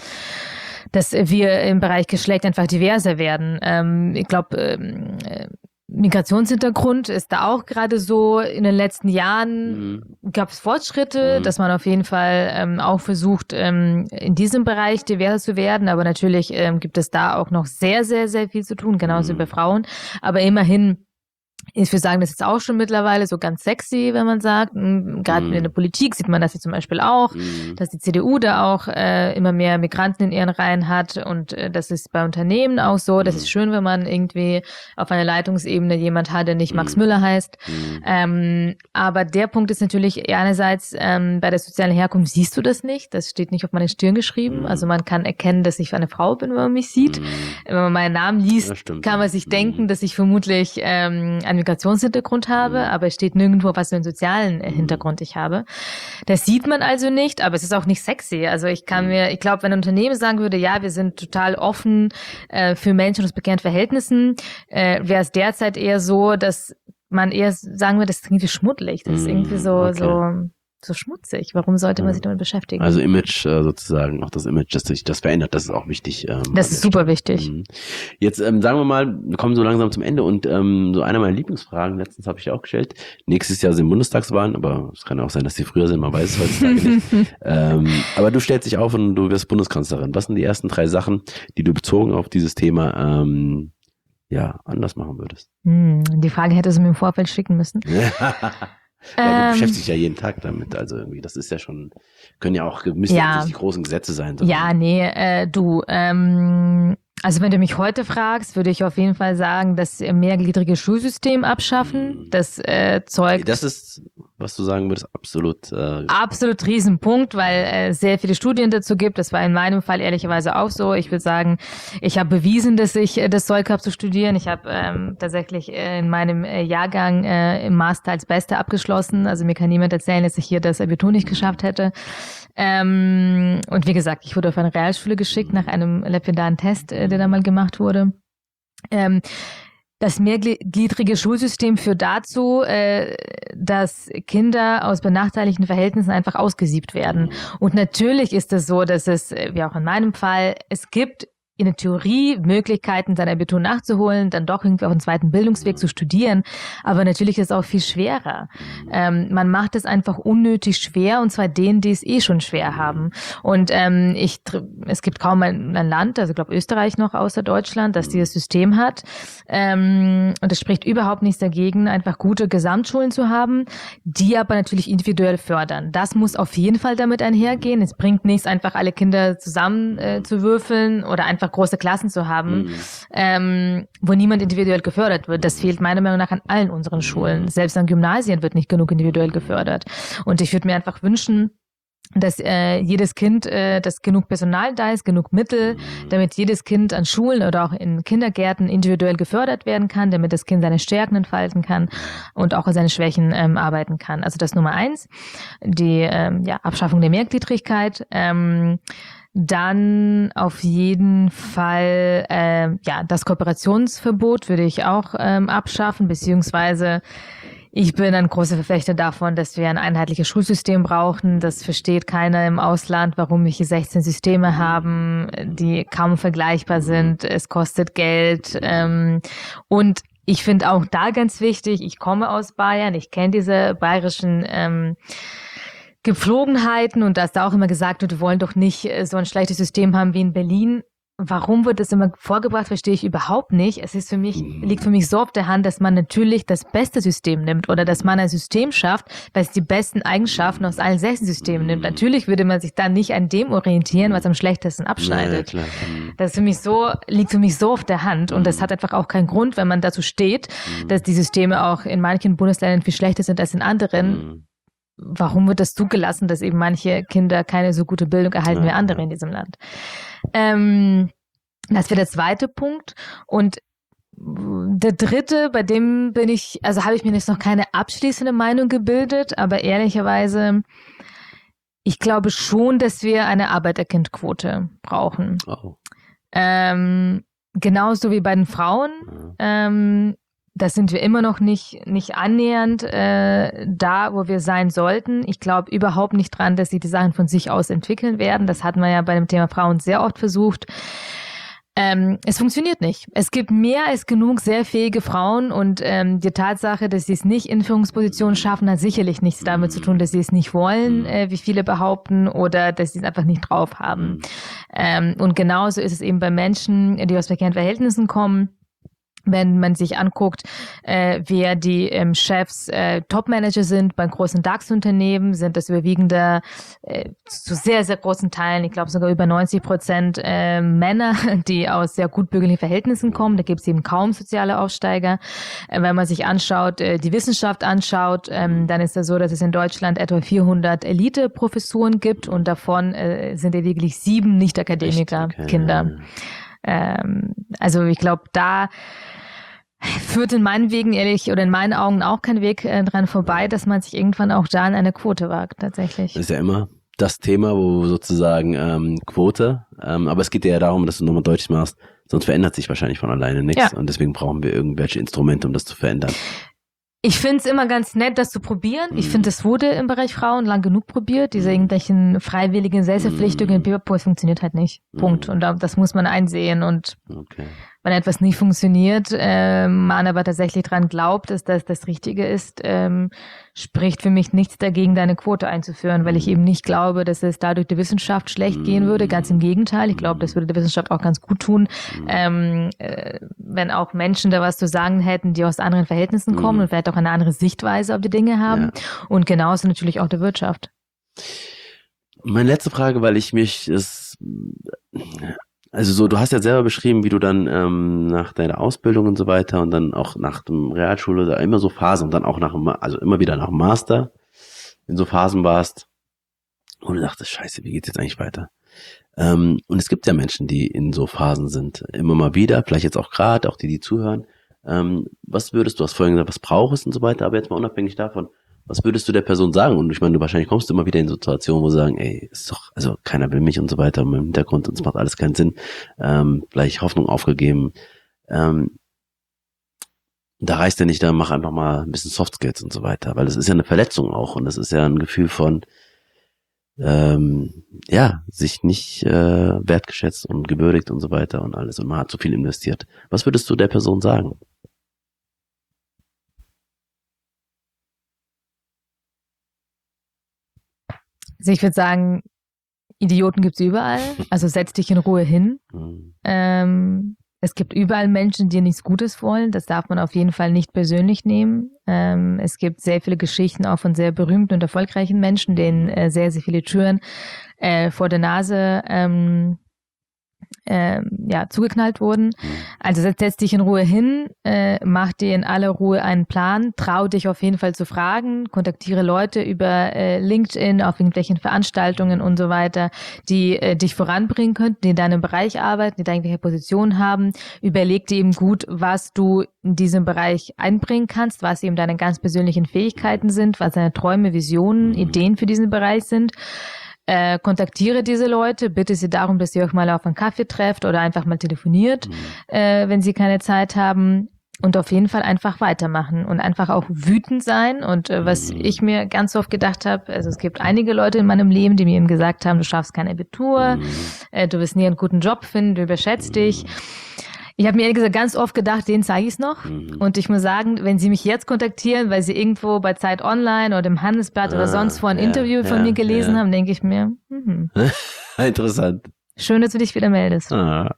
dass wir im Bereich Geschlecht einfach diverser werden. Ähm, ich glaube, ähm, Migrationshintergrund ist da auch gerade so. In den letzten Jahren mhm. gab es Fortschritte, mhm. dass man auf jeden Fall ähm, auch versucht, ähm, in diesem Bereich diverser zu werden. Aber natürlich ähm, gibt es da auch noch sehr, sehr, sehr viel zu tun, genauso mhm. wie bei Frauen. Aber immerhin, ich würde sagen, das ist auch schon mittlerweile so ganz sexy, wenn man sagt. Gerade mm. in der Politik sieht man das ja zum Beispiel auch, mm. dass die C D U da auch äh, immer mehr Migranten in ihren Reihen hat. Und äh, das ist bei Unternehmen auch so. Das mm. ist schön, wenn man irgendwie auf einer Leitungsebene jemand hat, der nicht mm. Max Müller heißt. Mm. Ähm, aber der Punkt ist natürlich einerseits, ähm, bei der sozialen Herkunft siehst du das nicht. Das steht nicht auf meine Stirn geschrieben. Mm. Also man kann erkennen, dass ich eine Frau bin, wenn man mich sieht. Mm. Wenn man meinen Namen liest, kann man sich mm. denken, dass ich vermutlich ähm, einen Migrationshintergrund habe, mhm. aber es steht nirgendwo, was für einen sozialen äh, Hintergrund ich habe. Das sieht man also nicht, aber es ist auch nicht sexy. Also ich kann mir, ich glaube, wenn ein Unternehmen sagen würde, ja, wir sind total offen äh, für Menschen aus bekehrten Verhältnissen, äh, wäre es derzeit eher so, dass man eher sagen würde, das ist irgendwie schmuddelig, das ist irgendwie so, okay. so so schmutzig. Warum sollte man sich damit beschäftigen? Also Image äh, sozusagen, auch das Image, dass sich das verändert, das ist auch wichtig. Ähm, das ist super wichtig. Mhm. Jetzt ähm, sagen wir mal, wir kommen so langsam zum Ende und ähm, so einer meiner Lieblingsfragen, letztens habe ich auch gestellt, nächstes Jahr sind Bundestagswahlen, aber es kann auch sein, dass die früher sind, man weiß es heutzutage nicht. ähm, aber du stellst dich auf und du wirst Bundeskanzlerin. Was sind die ersten drei Sachen, die du bezogen auf dieses Thema ähm, ja anders machen würdest? Hm, die Frage hätte sie mir im Vorfeld schicken müssen. Ja, du ähm, beschäftigst dich ja jeden Tag damit, also irgendwie, das ist ja schon, können ja auch, müssen ja nicht die großen Gesetze sein. Ja, nee, äh, du, ähm, Also wenn du mich heute fragst, würde ich auf jeden Fall sagen, das mehrgliedrige Schulsystem abschaffen. Das äh, zeugt... Das ist, was du sagen würdest, absolut... Äh absolut Riesenpunkt, weil äh, sehr viele Studien dazu gibt. Das war in meinem Fall ehrlicherweise auch so. Ich würde sagen, ich habe bewiesen, dass ich äh, das Zeug habe zu studieren. Ich habe ähm, tatsächlich äh, in meinem äh, Jahrgang äh, im Master als Beste abgeschlossen. Also mir kann niemand erzählen, dass ich hier das Abitur nicht geschafft hätte. Ähm, und wie gesagt, ich wurde auf eine Realschule geschickt nach einem lapidaren Test, äh, der da mal gemacht wurde. Ähm, das mehrgliedrige Schulsystem führt dazu, äh, dass Kinder aus benachteiligten Verhältnissen einfach ausgesiebt werden. Und natürlich ist es so, dass es, wie auch in meinem Fall, es gibt in der Theorie Möglichkeiten, sein Abitur nachzuholen, dann doch irgendwie auch einen zweiten Bildungsweg zu studieren. Aber natürlich ist es auch viel schwerer. Ähm, man macht es einfach unnötig schwer, und zwar denen, die es eh schon schwer haben. Und ähm, ich, es gibt kaum ein, ein Land, also ich glaube Österreich noch außer Deutschland, das dieses System hat. Ähm, und es spricht überhaupt nichts dagegen, einfach gute Gesamtschulen zu haben, die aber natürlich individuell fördern. Das muss auf jeden Fall damit einhergehen. Es bringt nichts, einfach alle Kinder zusammen äh, zu würfeln oder einfach große Klassen zu haben, mhm. ähm, wo niemand individuell gefördert wird. Das fehlt meiner Meinung nach an allen unseren Schulen. Selbst an Gymnasien wird nicht genug individuell gefördert. Und ich würde mir einfach wünschen, dass äh, jedes Kind, äh, dass genug Personal da ist, genug Mittel, damit jedes Kind an Schulen oder auch in Kindergärten individuell gefördert werden kann, damit das Kind seine Stärken entfalten kann und auch an seine Schwächen ähm, arbeiten kann. Also das Nummer eins, die ähm, ja, Abschaffung der Mehrgliedrigkeit. Ähm, Dann auf jeden Fall äh, ja das Kooperationsverbot würde ich auch ähm, abschaffen, beziehungsweise ich bin ein großer Verfechter davon, dass wir ein einheitliches Schulsystem brauchen. Das versteht keiner im Ausland, warum wir hier sechzehn Systeme haben, die kaum vergleichbar sind. Es kostet Geld. Ähm, und ich finde auch da ganz wichtig, ich komme aus Bayern, ich kenne diese bayerischen ähm, Gepflogenheiten und dass da auch immer gesagt wird, wir wollen doch nicht so ein schlechtes System haben wie in Berlin. Warum wird das immer vorgebracht, verstehe ich überhaupt nicht. Es ist für mich, liegt für mich so auf der Hand, dass man natürlich das beste System nimmt oder dass man ein System schafft, das die besten Eigenschaften aus allen sechs Systemen nimmt. Natürlich würde man sich dann nicht an dem orientieren, was am schlechtesten abschneidet. Ja, das ist für mich so, liegt für mich so auf der Hand und das hat einfach auch keinen Grund, wenn man dazu steht, dass die Systeme auch in manchen Bundesländern viel schlechter sind als in anderen. Warum wird das zugelassen, dass eben manche Kinder keine so gute Bildung erhalten wie andere in diesem Land? Ähm, das wäre der zweite Punkt. Und der dritte, bei dem bin ich, also habe ich mir jetzt noch keine abschließende Meinung gebildet, aber ehrlicherweise, ich glaube schon, dass wir eine Arbeiterkindquote brauchen. Oh. Ähm, genauso wie bei den Frauen. Ähm, Das sind wir immer noch nicht nicht annähernd äh, da, wo wir sein sollten. Ich glaube überhaupt nicht dran, dass sie die Sachen von sich aus entwickeln werden. Das hat man ja bei dem Thema Frauen sehr oft versucht. Ähm, es funktioniert nicht. Es gibt mehr als genug sehr fähige Frauen und ähm, die Tatsache, dass sie es nicht in Führungspositionen schaffen, hat sicherlich nichts damit zu tun, dass sie es nicht wollen, äh, wie viele behaupten, oder dass sie es einfach nicht drauf haben. Ähm, und genauso ist es eben bei Menschen, die aus prekären Verhältnissen kommen. Wenn man sich anguckt, äh, wer die ähm, Chefs, äh, Top-Manager sind bei großen DAX-Unternehmen, sind das überwiegende, äh, zu sehr, sehr großen Teilen, ich glaube sogar über neunzig Prozent äh, Männer, die aus sehr gut bürgerlichen Verhältnissen kommen. Da gibt es eben kaum soziale Aufsteiger. Äh, wenn man sich anschaut, äh, die Wissenschaft anschaut, ähm, dann ist es so, dass es in Deutschland etwa vierhundert Elite-Professuren gibt und davon äh, sind lediglich sieben Nicht-Akademiker-Kinder. Okay. Ähm, also ich glaube, da führt in meinen Wegen ehrlich oder in meinen Augen auch kein Weg äh, dran vorbei, dass man sich irgendwann auch da an eine Quote wagt, tatsächlich. Das ist ja immer das Thema, wo sozusagen ähm, Quote, ähm, aber es geht ja darum, dass du nochmal deutlich machst, sonst verändert sich wahrscheinlich von alleine nichts, ja. Und deswegen brauchen wir irgendwelche Instrumente, um das zu verändern. Ich finde es immer ganz nett, das zu probieren. Ich finde, es wurde im Bereich Frauen lang genug probiert. Diese irgendwelchen freiwilligen Selbstverpflichtungen, Pipapo, es funktioniert halt nicht. Punkt. Und das muss man einsehen. Und okay. Wenn etwas nicht funktioniert, äh, man aber tatsächlich dran glaubt, dass das das Richtige ist, ähm, spricht für mich nichts dagegen, da eine Quote einzuführen, weil ich eben nicht glaube, dass es dadurch der Wissenschaft schlecht gehen würde. Ganz im Gegenteil. Ich glaube, das würde der Wissenschaft auch ganz gut tun, ähm, äh, wenn auch Menschen da was zu sagen hätten, die aus anderen Verhältnissen kommen und vielleicht auch eine andere Sichtweise auf die Dinge haben. Ja. Und genauso natürlich auch der Wirtschaft. Meine letzte Frage, weil ich mich, es, Also so, du hast ja selber beschrieben, wie du dann ähm, nach deiner Ausbildung und so weiter und dann auch nach dem Realschule, da immer so Phasen und dann auch nach dem, Ma- also immer wieder nach dem Master in so Phasen warst, wo du dachtest, scheiße, wie geht's jetzt eigentlich weiter? Ähm, und es gibt ja Menschen, die in so Phasen sind, immer mal wieder, vielleicht jetzt auch gerade, auch die, die zuhören. Ähm, was würdest du, hast vorhin gesagt, was brauchst und so weiter, aber jetzt mal unabhängig davon, was würdest du der Person sagen? Und ich meine, du wahrscheinlich kommst du immer wieder in Situationen, wo sie sagen, ey, ist doch, also keiner will mich und so weiter, und im Hintergrund, und es macht alles keinen Sinn, ähm, vielleicht Hoffnung aufgegeben. Ähm, da reißt er nicht, da mach einfach mal ein bisschen Soft Skills und so weiter, weil das ist ja eine Verletzung auch und das ist ja ein Gefühl von, ähm, ja, sich nicht äh, wertgeschätzt und gewürdigt und so weiter und alles und man hat zu viel investiert. Was würdest du der Person sagen? Also ich würde sagen, Idioten gibt's überall. Also setz dich in Ruhe hin. Hm. Ähm, es gibt überall Menschen, die nichts Gutes wollen. Das darf man auf jeden Fall nicht persönlich nehmen. Ähm, es gibt sehr viele Geschichten auch von sehr berühmten und erfolgreichen Menschen, denen äh, sehr, sehr viele Türen äh, vor der Nase ähm, äh, ja, zugeknallt wurden. Also setz, setz dich in Ruhe hin, äh, mach dir in aller Ruhe einen Plan, trau dich auf jeden Fall zu fragen, kontaktiere Leute über äh, LinkedIn, auf irgendwelchen Veranstaltungen und so weiter, die äh, dich voranbringen könnten, die in deinem Bereich arbeiten, die da irgendwelche Positionen haben. Überleg dir eben gut, was du in diesem Bereich einbringen kannst, was eben deine ganz persönlichen Fähigkeiten sind, was deine Träume, Visionen, Ideen für diesen Bereich sind. Äh, kontaktiere diese Leute, bitte sie darum, dass ihr euch mal auf einen Kaffee trefft oder einfach mal telefoniert, mhm. äh, wenn sie keine Zeit haben und auf jeden Fall einfach weitermachen und einfach auch wütend sein und äh, was mhm. ich mir ganz oft gedacht habe, also es gibt einige Leute in meinem Leben, die mir eben gesagt haben, du schaffst kein Abitur, mhm. äh, du wirst nie einen guten Job finden, du überschätzt mhm. dich. Ich habe mir ehrlich gesagt ganz oft gedacht, denen zeige ich es noch. Mhm. Und ich muss sagen, wenn sie mich jetzt kontaktieren, weil sie irgendwo bei Zeit Online oder im Handelsblatt ah, oder sonst wo ein ja, Interview von ja, mir gelesen ja. haben, denke ich mir, mhm. Interessant. Schön, dass du dich wieder meldest. Ah,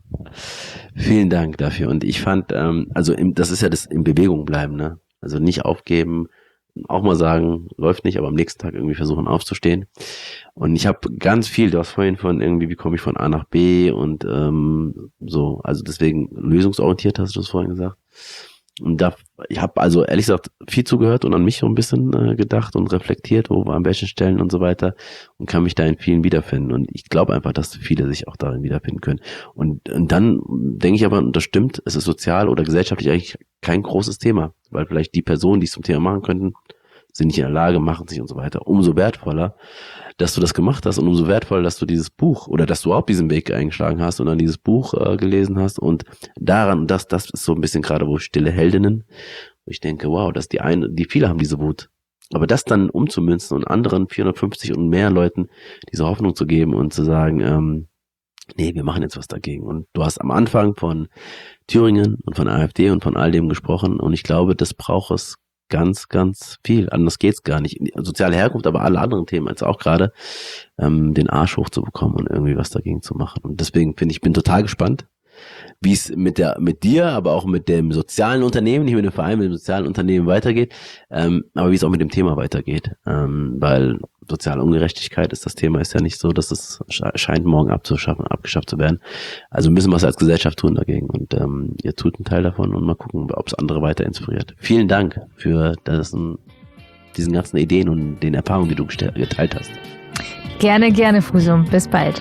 vielen Dank dafür. Und ich fand, ähm, also im, das ist ja das in Bewegung bleiben, ne? Also nicht aufgeben, auch mal sagen, läuft nicht, aber am nächsten Tag irgendwie versuchen aufzustehen. Und ich habe ganz viel, du hast vorhin von irgendwie, wie komme ich von A nach B und ähm, so, also deswegen lösungsorientiert hast du es vorhin gesagt. Und da, ich habe also ehrlich gesagt viel zugehört und an mich so ein bisschen äh, gedacht und reflektiert, wo an welchen Stellen und so weiter und kann mich da in vielen wiederfinden. Und ich glaube einfach, dass viele sich auch darin wiederfinden können. Und, und dann denke ich aber, und das stimmt, es ist sozial oder gesellschaftlich eigentlich kein großes Thema, weil vielleicht die Personen, die es zum Thema machen könnten, sind nicht in der Lage, machen sich und so weiter. Umso wertvoller, dass du das gemacht hast und umso wertvoller, dass du dieses Buch oder dass du auch diesen Weg eingeschlagen hast und dann dieses Buch äh, gelesen hast und daran, das, das ist so ein bisschen gerade, wo stille Heldinnen, wo ich denke, wow, dass die eine, die viele haben diese Wut. Aber das dann umzumünzen und anderen vierhundertfünfzig und mehr Leuten diese Hoffnung zu geben und zu sagen, ähm, nee, wir machen jetzt was dagegen. Und du hast am Anfang von Thüringen und von AfD und von all dem gesprochen und ich glaube, das braucht es ganz, ganz viel. Anders geht's gar nicht. Soziale Herkunft, aber alle anderen Themen als auch gerade, ähm, den Arsch hochzubekommen und irgendwie was dagegen zu machen. Und deswegen finde ich, bin total gespannt, wie es mit der, mit dir, aber auch mit dem sozialen Unternehmen, nicht mit dem Verein, mit dem sozialen Unternehmen weitergeht, ähm, aber wie es auch mit dem Thema weitergeht, ähm, weil soziale Ungerechtigkeit ist das Thema, ist ja nicht so, dass es scheint morgen abzuschaffen, abgeschafft zu werden. Also müssen wir es als Gesellschaft tun dagegen und ähm, ihr tut einen Teil davon und mal gucken, ob es andere weiter inspiriert. Vielen Dank für das, diesen ganzen Ideen und den Erfahrungen, die du geteilt hast. Gerne, gerne, Fusum. Bis bald.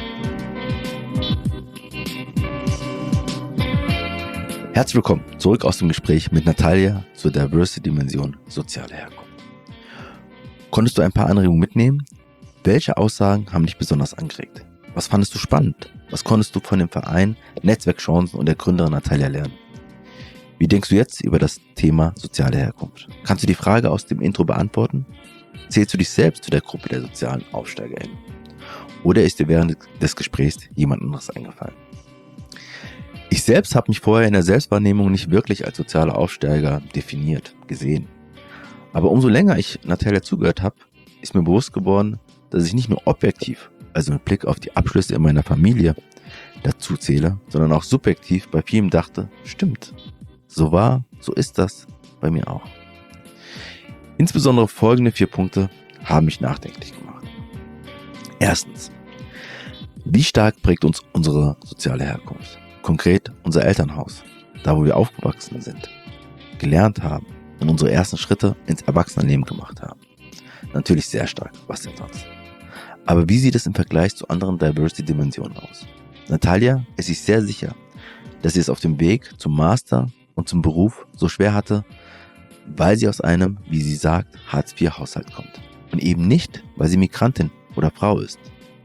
Herzlich willkommen zurück aus dem Gespräch mit Natalia zur Diversity-Dimension soziale Herkunft. Konntest du ein paar Anregungen mitnehmen? Welche Aussagen haben dich besonders angeregt? Was fandest du spannend? Was konntest du von dem Verein Netzwerkchancen und der Gründerin Natalia lernen? Wie denkst du jetzt über das Thema soziale Herkunft? Kannst du die Frage aus dem Intro beantworten? Zählst du dich selbst zu der Gruppe der sozialen AufsteigerInnen? Oder ist dir während des Gesprächs jemand anderes eingefallen? Ich selbst habe mich vorher in der Selbstwahrnehmung nicht wirklich als sozialer Aufsteiger definiert, gesehen. Aber umso länger ich Natalia zugehört habe, ist mir bewusst geworden, dass ich nicht nur objektiv, also mit Blick auf die Abschlüsse in meiner Familie, dazu zähle, sondern auch subjektiv bei vielem dachte, stimmt, so war, so ist das bei mir auch. Insbesondere folgende vier Punkte haben mich nachdenklich gemacht. Erstens. Wie stark prägt uns unsere soziale Herkunft? Konkret unser Elternhaus, da wo wir aufgewachsen sind, gelernt haben und unsere ersten Schritte ins Erwachsenenleben gemacht haben. Natürlich sehr stark, was denn sonst? Aber wie sieht es im Vergleich zu anderen Diversity-Dimensionen aus? Natalia ist sich sehr sicher, dass sie es auf dem Weg zum Master und zum Beruf so schwer hatte, weil sie aus einem, wie sie sagt, Hartz vier Haushalt kommt. Und eben nicht, weil sie Migrantin oder Frau ist.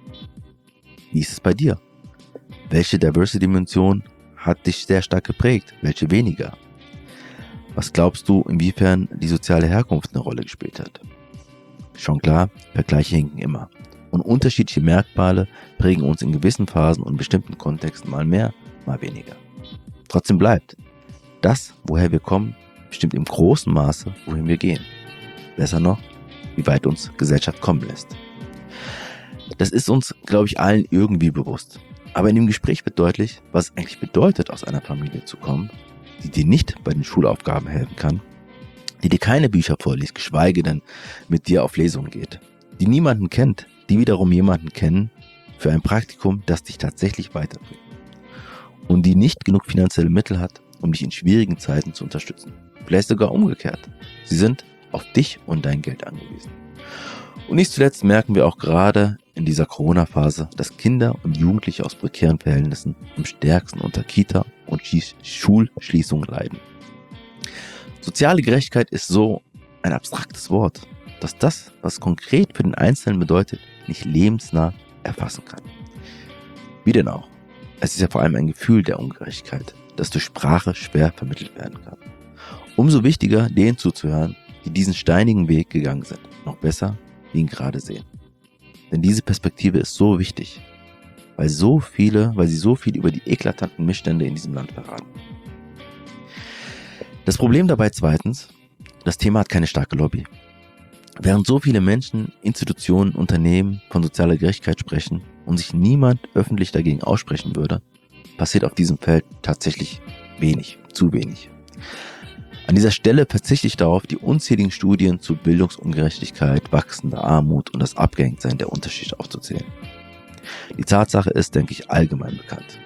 Wie ist es bei dir? Welche Diversity-Dimension hat dich sehr stark geprägt? Welche weniger? Was glaubst du, inwiefern die soziale Herkunft eine Rolle gespielt hat? Schon klar, Vergleiche hinken immer. Und unterschiedliche Merkmale prägen uns in gewissen Phasen und bestimmten Kontexten mal mehr, mal weniger. Trotzdem bleibt, das, woher wir kommen, bestimmt im großen Maße, wohin wir gehen. Besser noch, wie weit uns Gesellschaft kommen lässt. Das ist uns, glaube ich, allen irgendwie bewusst. Aber in dem Gespräch wird deutlich, was es eigentlich bedeutet, aus einer Familie zu kommen, die dir nicht bei den Schulaufgaben helfen kann, die dir keine Bücher vorliest, geschweige denn mit dir auf Lesungen geht, die niemanden kennt, die wiederum jemanden kennen für ein Praktikum, das dich tatsächlich weiterbringt und die nicht genug finanzielle Mittel hat, um dich in schwierigen Zeiten zu unterstützen. Vielleicht sogar umgekehrt. Sie sind auf dich und dein Geld angewiesen. Und nicht zuletzt merken wir auch gerade in dieser Corona-Phase, dass Kinder und Jugendliche aus prekären Verhältnissen am stärksten unter Kita- und Schulschließungen leiden. Soziale Gerechtigkeit ist so ein abstraktes Wort, dass das, was konkret für den Einzelnen bedeutet, nicht lebensnah erfassen kann. Wie denn auch? Es ist ja vor allem ein Gefühl der Ungerechtigkeit, das durch Sprache schwer vermittelt werden kann. Umso wichtiger, denen zuzuhören, die diesen steinigen Weg gegangen sind. Noch besser, die ihn gerade sehen. Denn diese Perspektive ist so wichtig, weil so viele, weil sie so viel über die eklatanten Missstände in diesem Land verraten. Das Problem dabei zweitens, das Thema hat keine starke Lobby. Während so viele Menschen, Institutionen, Unternehmen von sozialer Gerechtigkeit sprechen und sich niemand öffentlich dagegen aussprechen würde, passiert auf diesem Feld tatsächlich wenig, zu wenig. An dieser Stelle verzichte ich darauf, die unzähligen Studien zu Bildungsungerechtigkeit, wachsender Armut und das Abgehängtsein der Unterschicht aufzuzählen. Die Tatsache ist, denke ich, allgemein bekannt.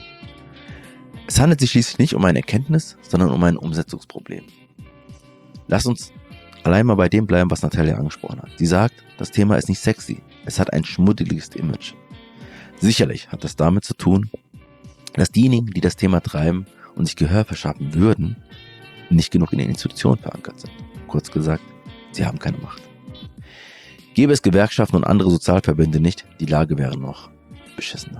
Es handelt sich schließlich nicht um eine Erkenntnis, sondern um ein Umsetzungsproblem. Lass uns allein mal bei dem bleiben, was Natalia angesprochen hat. Sie sagt, das Thema ist nicht sexy, es hat ein schmuddeliges Image. Sicherlich hat das damit zu tun, dass diejenigen, die das Thema treiben und sich Gehör verschaffen würden, nicht genug in den Institutionen verankert sind. Kurz gesagt, sie haben keine Macht. Gäbe es Gewerkschaften und andere Sozialverbände nicht, die Lage wäre noch beschissener.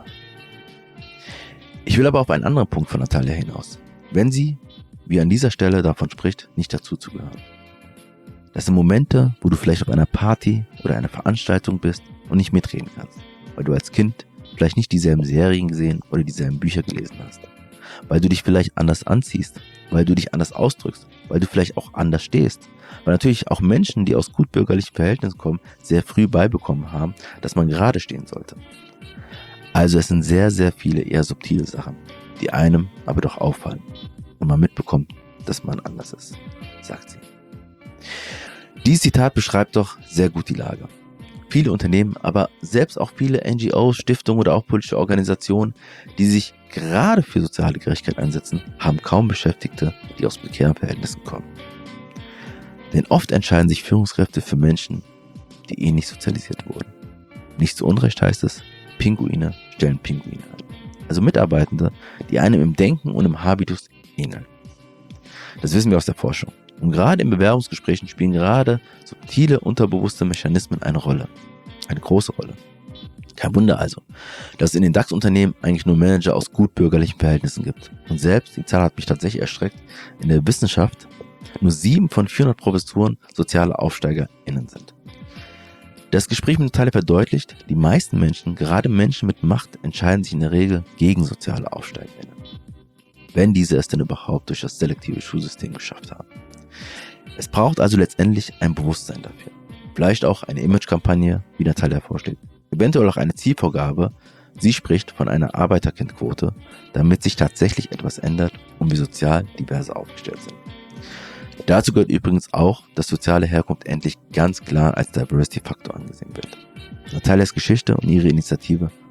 Ich will aber auf einen anderen Punkt von Natalia hinaus. Wenn sie, wie an dieser Stelle davon spricht, nicht dazuzugehören. Das sind Momente, wo du vielleicht auf einer Party oder einer Veranstaltung bist und nicht mitreden kannst, weil du als Kind vielleicht nicht dieselben Serien gesehen oder dieselben Bücher gelesen hast. Weil du dich vielleicht anders anziehst, weil du dich anders ausdrückst, weil du vielleicht auch anders stehst. Weil natürlich auch Menschen, die aus gutbürgerlichen Verhältnissen kommen, sehr früh beibekommen haben, dass man gerade stehen sollte. Also es sind sehr, sehr viele eher subtile Sachen, die einem aber doch auffallen und man mitbekommt, dass man anders ist, sagt sie. Dieses Zitat beschreibt doch sehr gut die Lage. Viele Unternehmen, aber selbst auch viele N G Os, Stiftungen oder auch politische Organisationen, die sich gerade für soziale Gerechtigkeit einsetzen, haben kaum Beschäftigte, die aus prekären Verhältnissen kommen. Denn oft entscheiden sich Führungskräfte für Menschen, die ähnlich sozialisiert wurden. Nicht zu Unrecht heißt es, Pinguine stellen Pinguine ein. Also Mitarbeitende, die einem im Denken und im Habitus ähneln. Das wissen wir aus der Forschung. Und gerade in Bewerbungsgesprächen spielen gerade subtile, unterbewusste Mechanismen eine Rolle. Eine große Rolle. Kein Wunder also, dass es in den DAX-Unternehmen eigentlich nur Manager aus gutbürgerlichen Verhältnissen gibt. Und selbst, die Zahl hat mich tatsächlich erschreckt, in der Wissenschaft nur sieben von vierhundert Professuren soziale AufsteigerInnen sind. Das Gespräch mit Natalia verdeutlicht, die meisten Menschen, gerade Menschen mit Macht, entscheiden sich in der Regel gegen soziale AufsteigerInnen. Wenn diese es denn überhaupt durch das selektive Schulsystem geschafft haben. Es braucht also letztendlich ein Bewusstsein dafür. Vielleicht auch eine Imagekampagne, wie Natalia vorschlägt. Eventuell auch eine Zielvorgabe. Sie spricht von einer Arbeiterkindquote, damit sich tatsächlich etwas ändert und wir sozial diverse aufgestellt sind. Dazu gehört übrigens auch, dass soziale Herkunft endlich ganz klar als Diversity-Faktor angesehen wird. Natalias Geschichte und ihre Initiative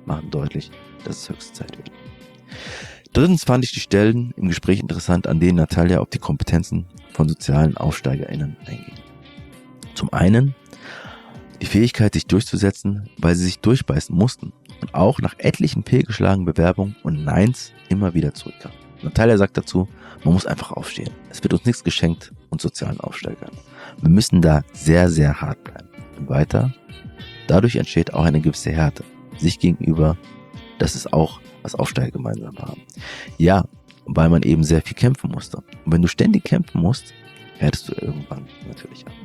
machen deutlich, dass es höchste Zeit wird. Drittens fand ich die Stellen im Gespräch interessant, an denen Natalia auf die Kompetenzen von sozialen AufsteigerInnen eingeht. Zum einen die Fähigkeit, sich durchzusetzen, weil sie sich durchbeißen mussten und auch nach etlichen fehlgeschlagenen Bewerbungen und Neins immer wieder zurückkamen. Natalia sagt dazu, man muss einfach aufstehen. Es wird uns nichts geschenkt und sozialen Aufsteigern. Wir müssen da sehr, sehr hart bleiben. Und weiter, dadurch entsteht auch eine gewisse Härte sich gegenüber, dass es auch was Aufsteiger gemeinsam haben. Ja, weil man eben sehr viel kämpfen musste. Und wenn du ständig kämpfen musst, härtest du irgendwann natürlich ab.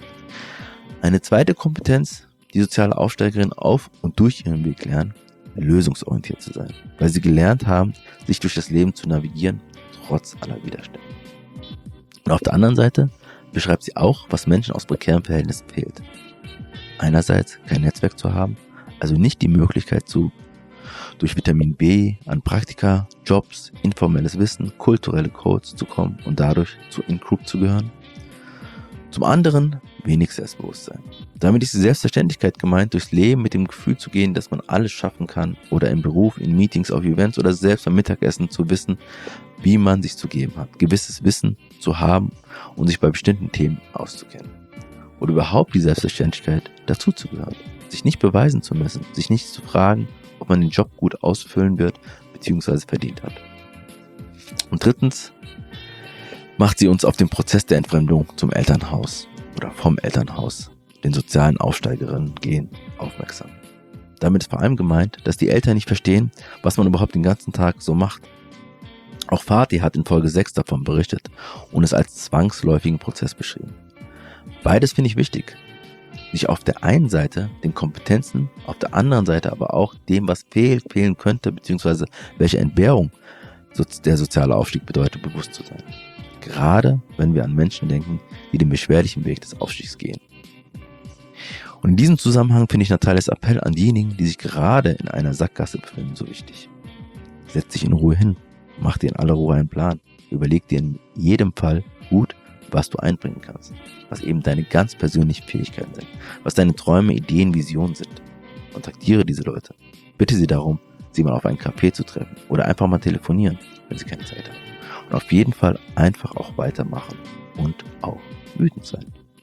Eine zweite Kompetenz, die soziale Aufsteigerin auf und durch ihren Weg lernen, lösungsorientiert zu sein, weil sie gelernt haben, sich durch das Leben zu navigieren, trotz aller Widerstände. Und auf der anderen Seite beschreibt sie auch, was Menschen aus prekären Verhältnissen fehlt. Einerseits kein Netzwerk zu haben, also nicht die Möglichkeit zu, durch Vitamin B an Praktika, Jobs, informelles Wissen, kulturelle Codes zu kommen und dadurch zur In-Group zu gehören. Zum anderen wenig Selbstbewusstsein. Damit ist die Selbstverständlichkeit gemeint, durchs Leben mit dem Gefühl zu gehen, dass man alles schaffen kann oder im Beruf, in Meetings, auf Events oder selbst beim Mittagessen zu wissen, wie man sich zu geben hat, gewisses Wissen zu haben und sich bei bestimmten Themen auszukennen. Oder überhaupt die Selbstverständlichkeit, dazuzugehören, sich nicht beweisen zu müssen, sich nicht zu fragen, ob man den Job gut ausfüllen wird bzw. verdient hat. Und drittens macht sie uns auf den Prozess der Entfremdung zum Elternhaus oder vom Elternhaus, den sozialen Aufsteigerinnen gehen, aufmerksam. Damit ist vor allem gemeint, dass die Eltern nicht verstehen, was man überhaupt den ganzen Tag so macht. Auch Fatih hat in Folge sechs davon berichtet und es als zwangsläufigen Prozess beschrieben. Beides finde ich wichtig. Sich auf der einen Seite den Kompetenzen, auf der anderen Seite aber auch dem, was fehlt, fehlen könnte, beziehungsweise welche Entbehrung der soziale Aufstieg bedeutet, bewusst zu sein. Gerade wenn wir an Menschen denken, die den beschwerlichen Weg des Aufstiegs gehen. Und in diesem Zusammenhang finde ich Natalias Appell an diejenigen, die sich gerade in einer Sackgasse befinden, so wichtig. Setz dich in Ruhe hin, mach dir in aller Ruhe einen Plan, überleg dir in jedem Fall gut, was du einbringen kannst, was eben deine ganz persönlichen Fähigkeiten sind, was deine Träume, Ideen, Visionen sind. Kontaktiere diese Leute. Bitte sie darum, sie mal auf einen Café zu treffen oder einfach mal telefonieren, wenn sie keine Zeit haben. Und auf jeden Fall einfach auch weitermachen und auch wütend sein.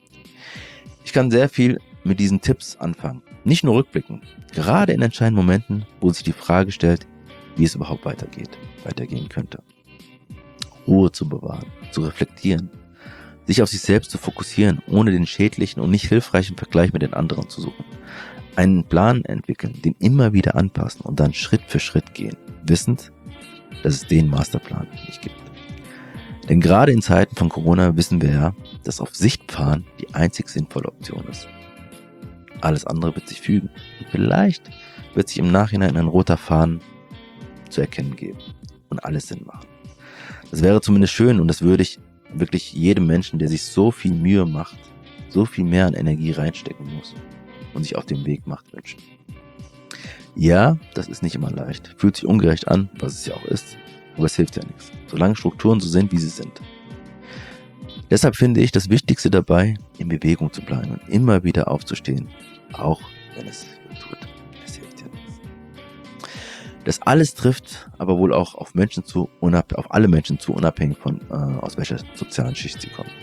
Ich kann sehr viel mit diesen Tipps anfangen. Nicht nur rückblicken, gerade in entscheidenden Momenten, wo sich die Frage stellt, wie es überhaupt weitergeht, weitergehen könnte. Ruhe zu bewahren, zu reflektieren, sich auf sich selbst zu fokussieren, ohne den schädlichen und nicht hilfreichen Vergleich mit den anderen zu suchen. Einen Plan entwickeln, den immer wieder anpassen und dann Schritt für Schritt gehen, wissend, dass es den Masterplan nicht gibt. Denn gerade in Zeiten von Corona wissen wir ja, dass auf Sicht fahren die einzig sinnvolle Option ist. Alles andere wird sich fügen. Und vielleicht wird sich im Nachhinein ein roter Faden zu erkennen geben und alles Sinn machen. Das wäre zumindest schön und das würde ich wirklich jedem Menschen, der sich so viel Mühe macht, so viel mehr an Energie reinstecken muss und sich auf den Weg macht, wünschen. Ja, das ist nicht immer leicht. Fühlt sich ungerecht an, was es ja auch ist, aber es hilft ja nichts, solange Strukturen so sind, wie sie sind. Deshalb finde ich das Wichtigste dabei, in Bewegung zu bleiben und immer wieder aufzustehen, auch wenn es tut. Es hilft ja nichts. Das alles trifft aber wohl auch auf Menschen zu, unab- auf alle Menschen zu, unabhängig von äh, aus welcher sozialen Schicht sie kommen.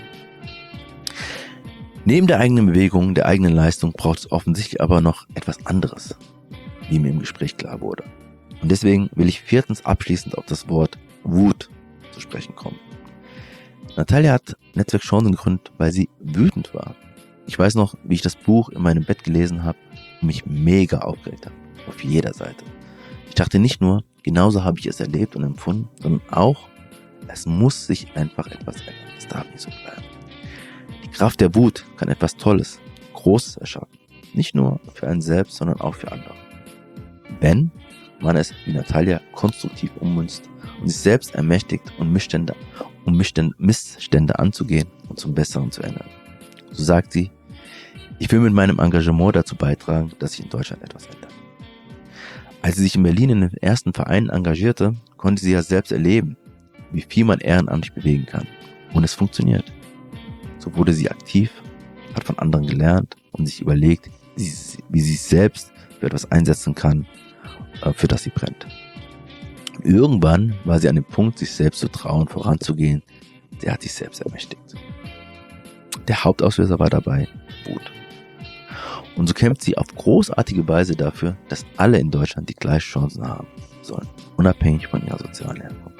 Neben der eigenen Bewegung, der eigenen Leistung braucht es offensichtlich aber noch etwas anderes, wie mir im Gespräch klar wurde. Und deswegen will ich viertens abschließend auf das Wort Wut zu sprechen kommen. Natalia hat Netzwerk Chancen gegründet, weil sie wütend war. Ich weiß noch, wie ich das Buch in meinem Bett gelesen habe und mich mega aufgeregt habe. Auf jeder Seite. Ich dachte nicht nur, genauso habe ich es erlebt und empfunden, sondern auch, es muss sich einfach etwas ändern. Es darf nicht so bleiben. Die Kraft der Wut kann etwas Tolles, Großes erschaffen. Nicht nur für einen selbst, sondern auch für andere. Wenn man es wie Natalia konstruktiv ummünzt und sich selbst ermächtigt, um Missstände, um Missstände anzugehen und zum Besseren zu ändern. So sagt sie, ich will mit meinem Engagement dazu beitragen, dass sich in Deutschland etwas ändert. Als sie sich in Berlin in den ersten Vereinen engagierte, konnte sie ja selbst erleben, wie viel man ehrenamtlich bewegen kann. Und es funktioniert. So wurde sie aktiv, hat von anderen gelernt und sich überlegt, wie sie, wie sie sich selbst für etwas einsetzen kann äh, für das sie brennt. Irgendwann war sie an dem Punkt, sich selbst zu trauen, voranzugehen. Der hat sich selbst ermächtigt. Der Hauptauslöser war dabei Wut. Und so kämpft sie auf großartige Weise dafür, dass alle in Deutschland die gleichen Chancen haben sollen, unabhängig von ihrer sozialen Herkunft.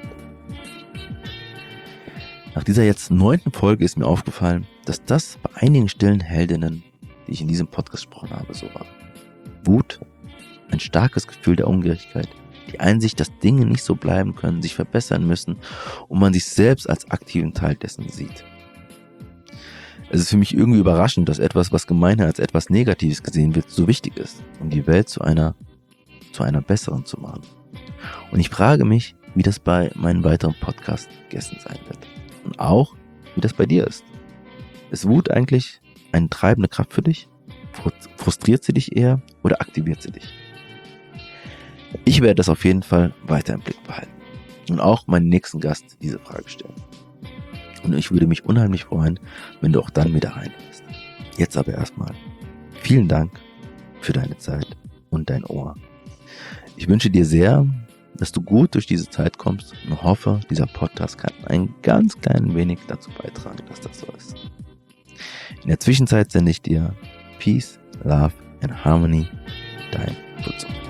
Nach dieser jetzt neunten Folge ist mir aufgefallen, dass das bei einigen stillen Heldinnen, die ich in diesem Podcast gesprochen habe, so war. Wut, ein starkes Gefühl der Ungerechtigkeit, die Einsicht, dass Dinge nicht so bleiben können, sich verbessern müssen und man sich selbst als aktiven Teil dessen sieht. Es ist für mich irgendwie überraschend, dass etwas, was gemeinhin als etwas Negatives gesehen wird, so wichtig ist, um die Welt zu einer, zu einer besseren zu machen. Und ich frage mich, wie das bei meinen weiteren Podcast-Gästen sein wird. Und auch, wie das bei dir ist. Ist Wut eigentlich eine treibende Kraft für dich? Frustriert sie dich eher oder aktiviert sie dich? Ich werde das auf jeden Fall weiter im Blick behalten und auch meinen nächsten Gast diese Frage stellen. Und ich würde mich unheimlich freuen, wenn du auch dann wieder reinhörst. Jetzt aber erstmal vielen Dank für deine Zeit und dein Ohr. Ich wünsche dir sehr, dass du gut durch diese Zeit kommst und hoffe, dieser Podcast kann ein ganz klein wenig dazu beitragen, dass das so ist. In der Zwischenzeit sende ich dir Peace, Love and Harmony, dein Butzo.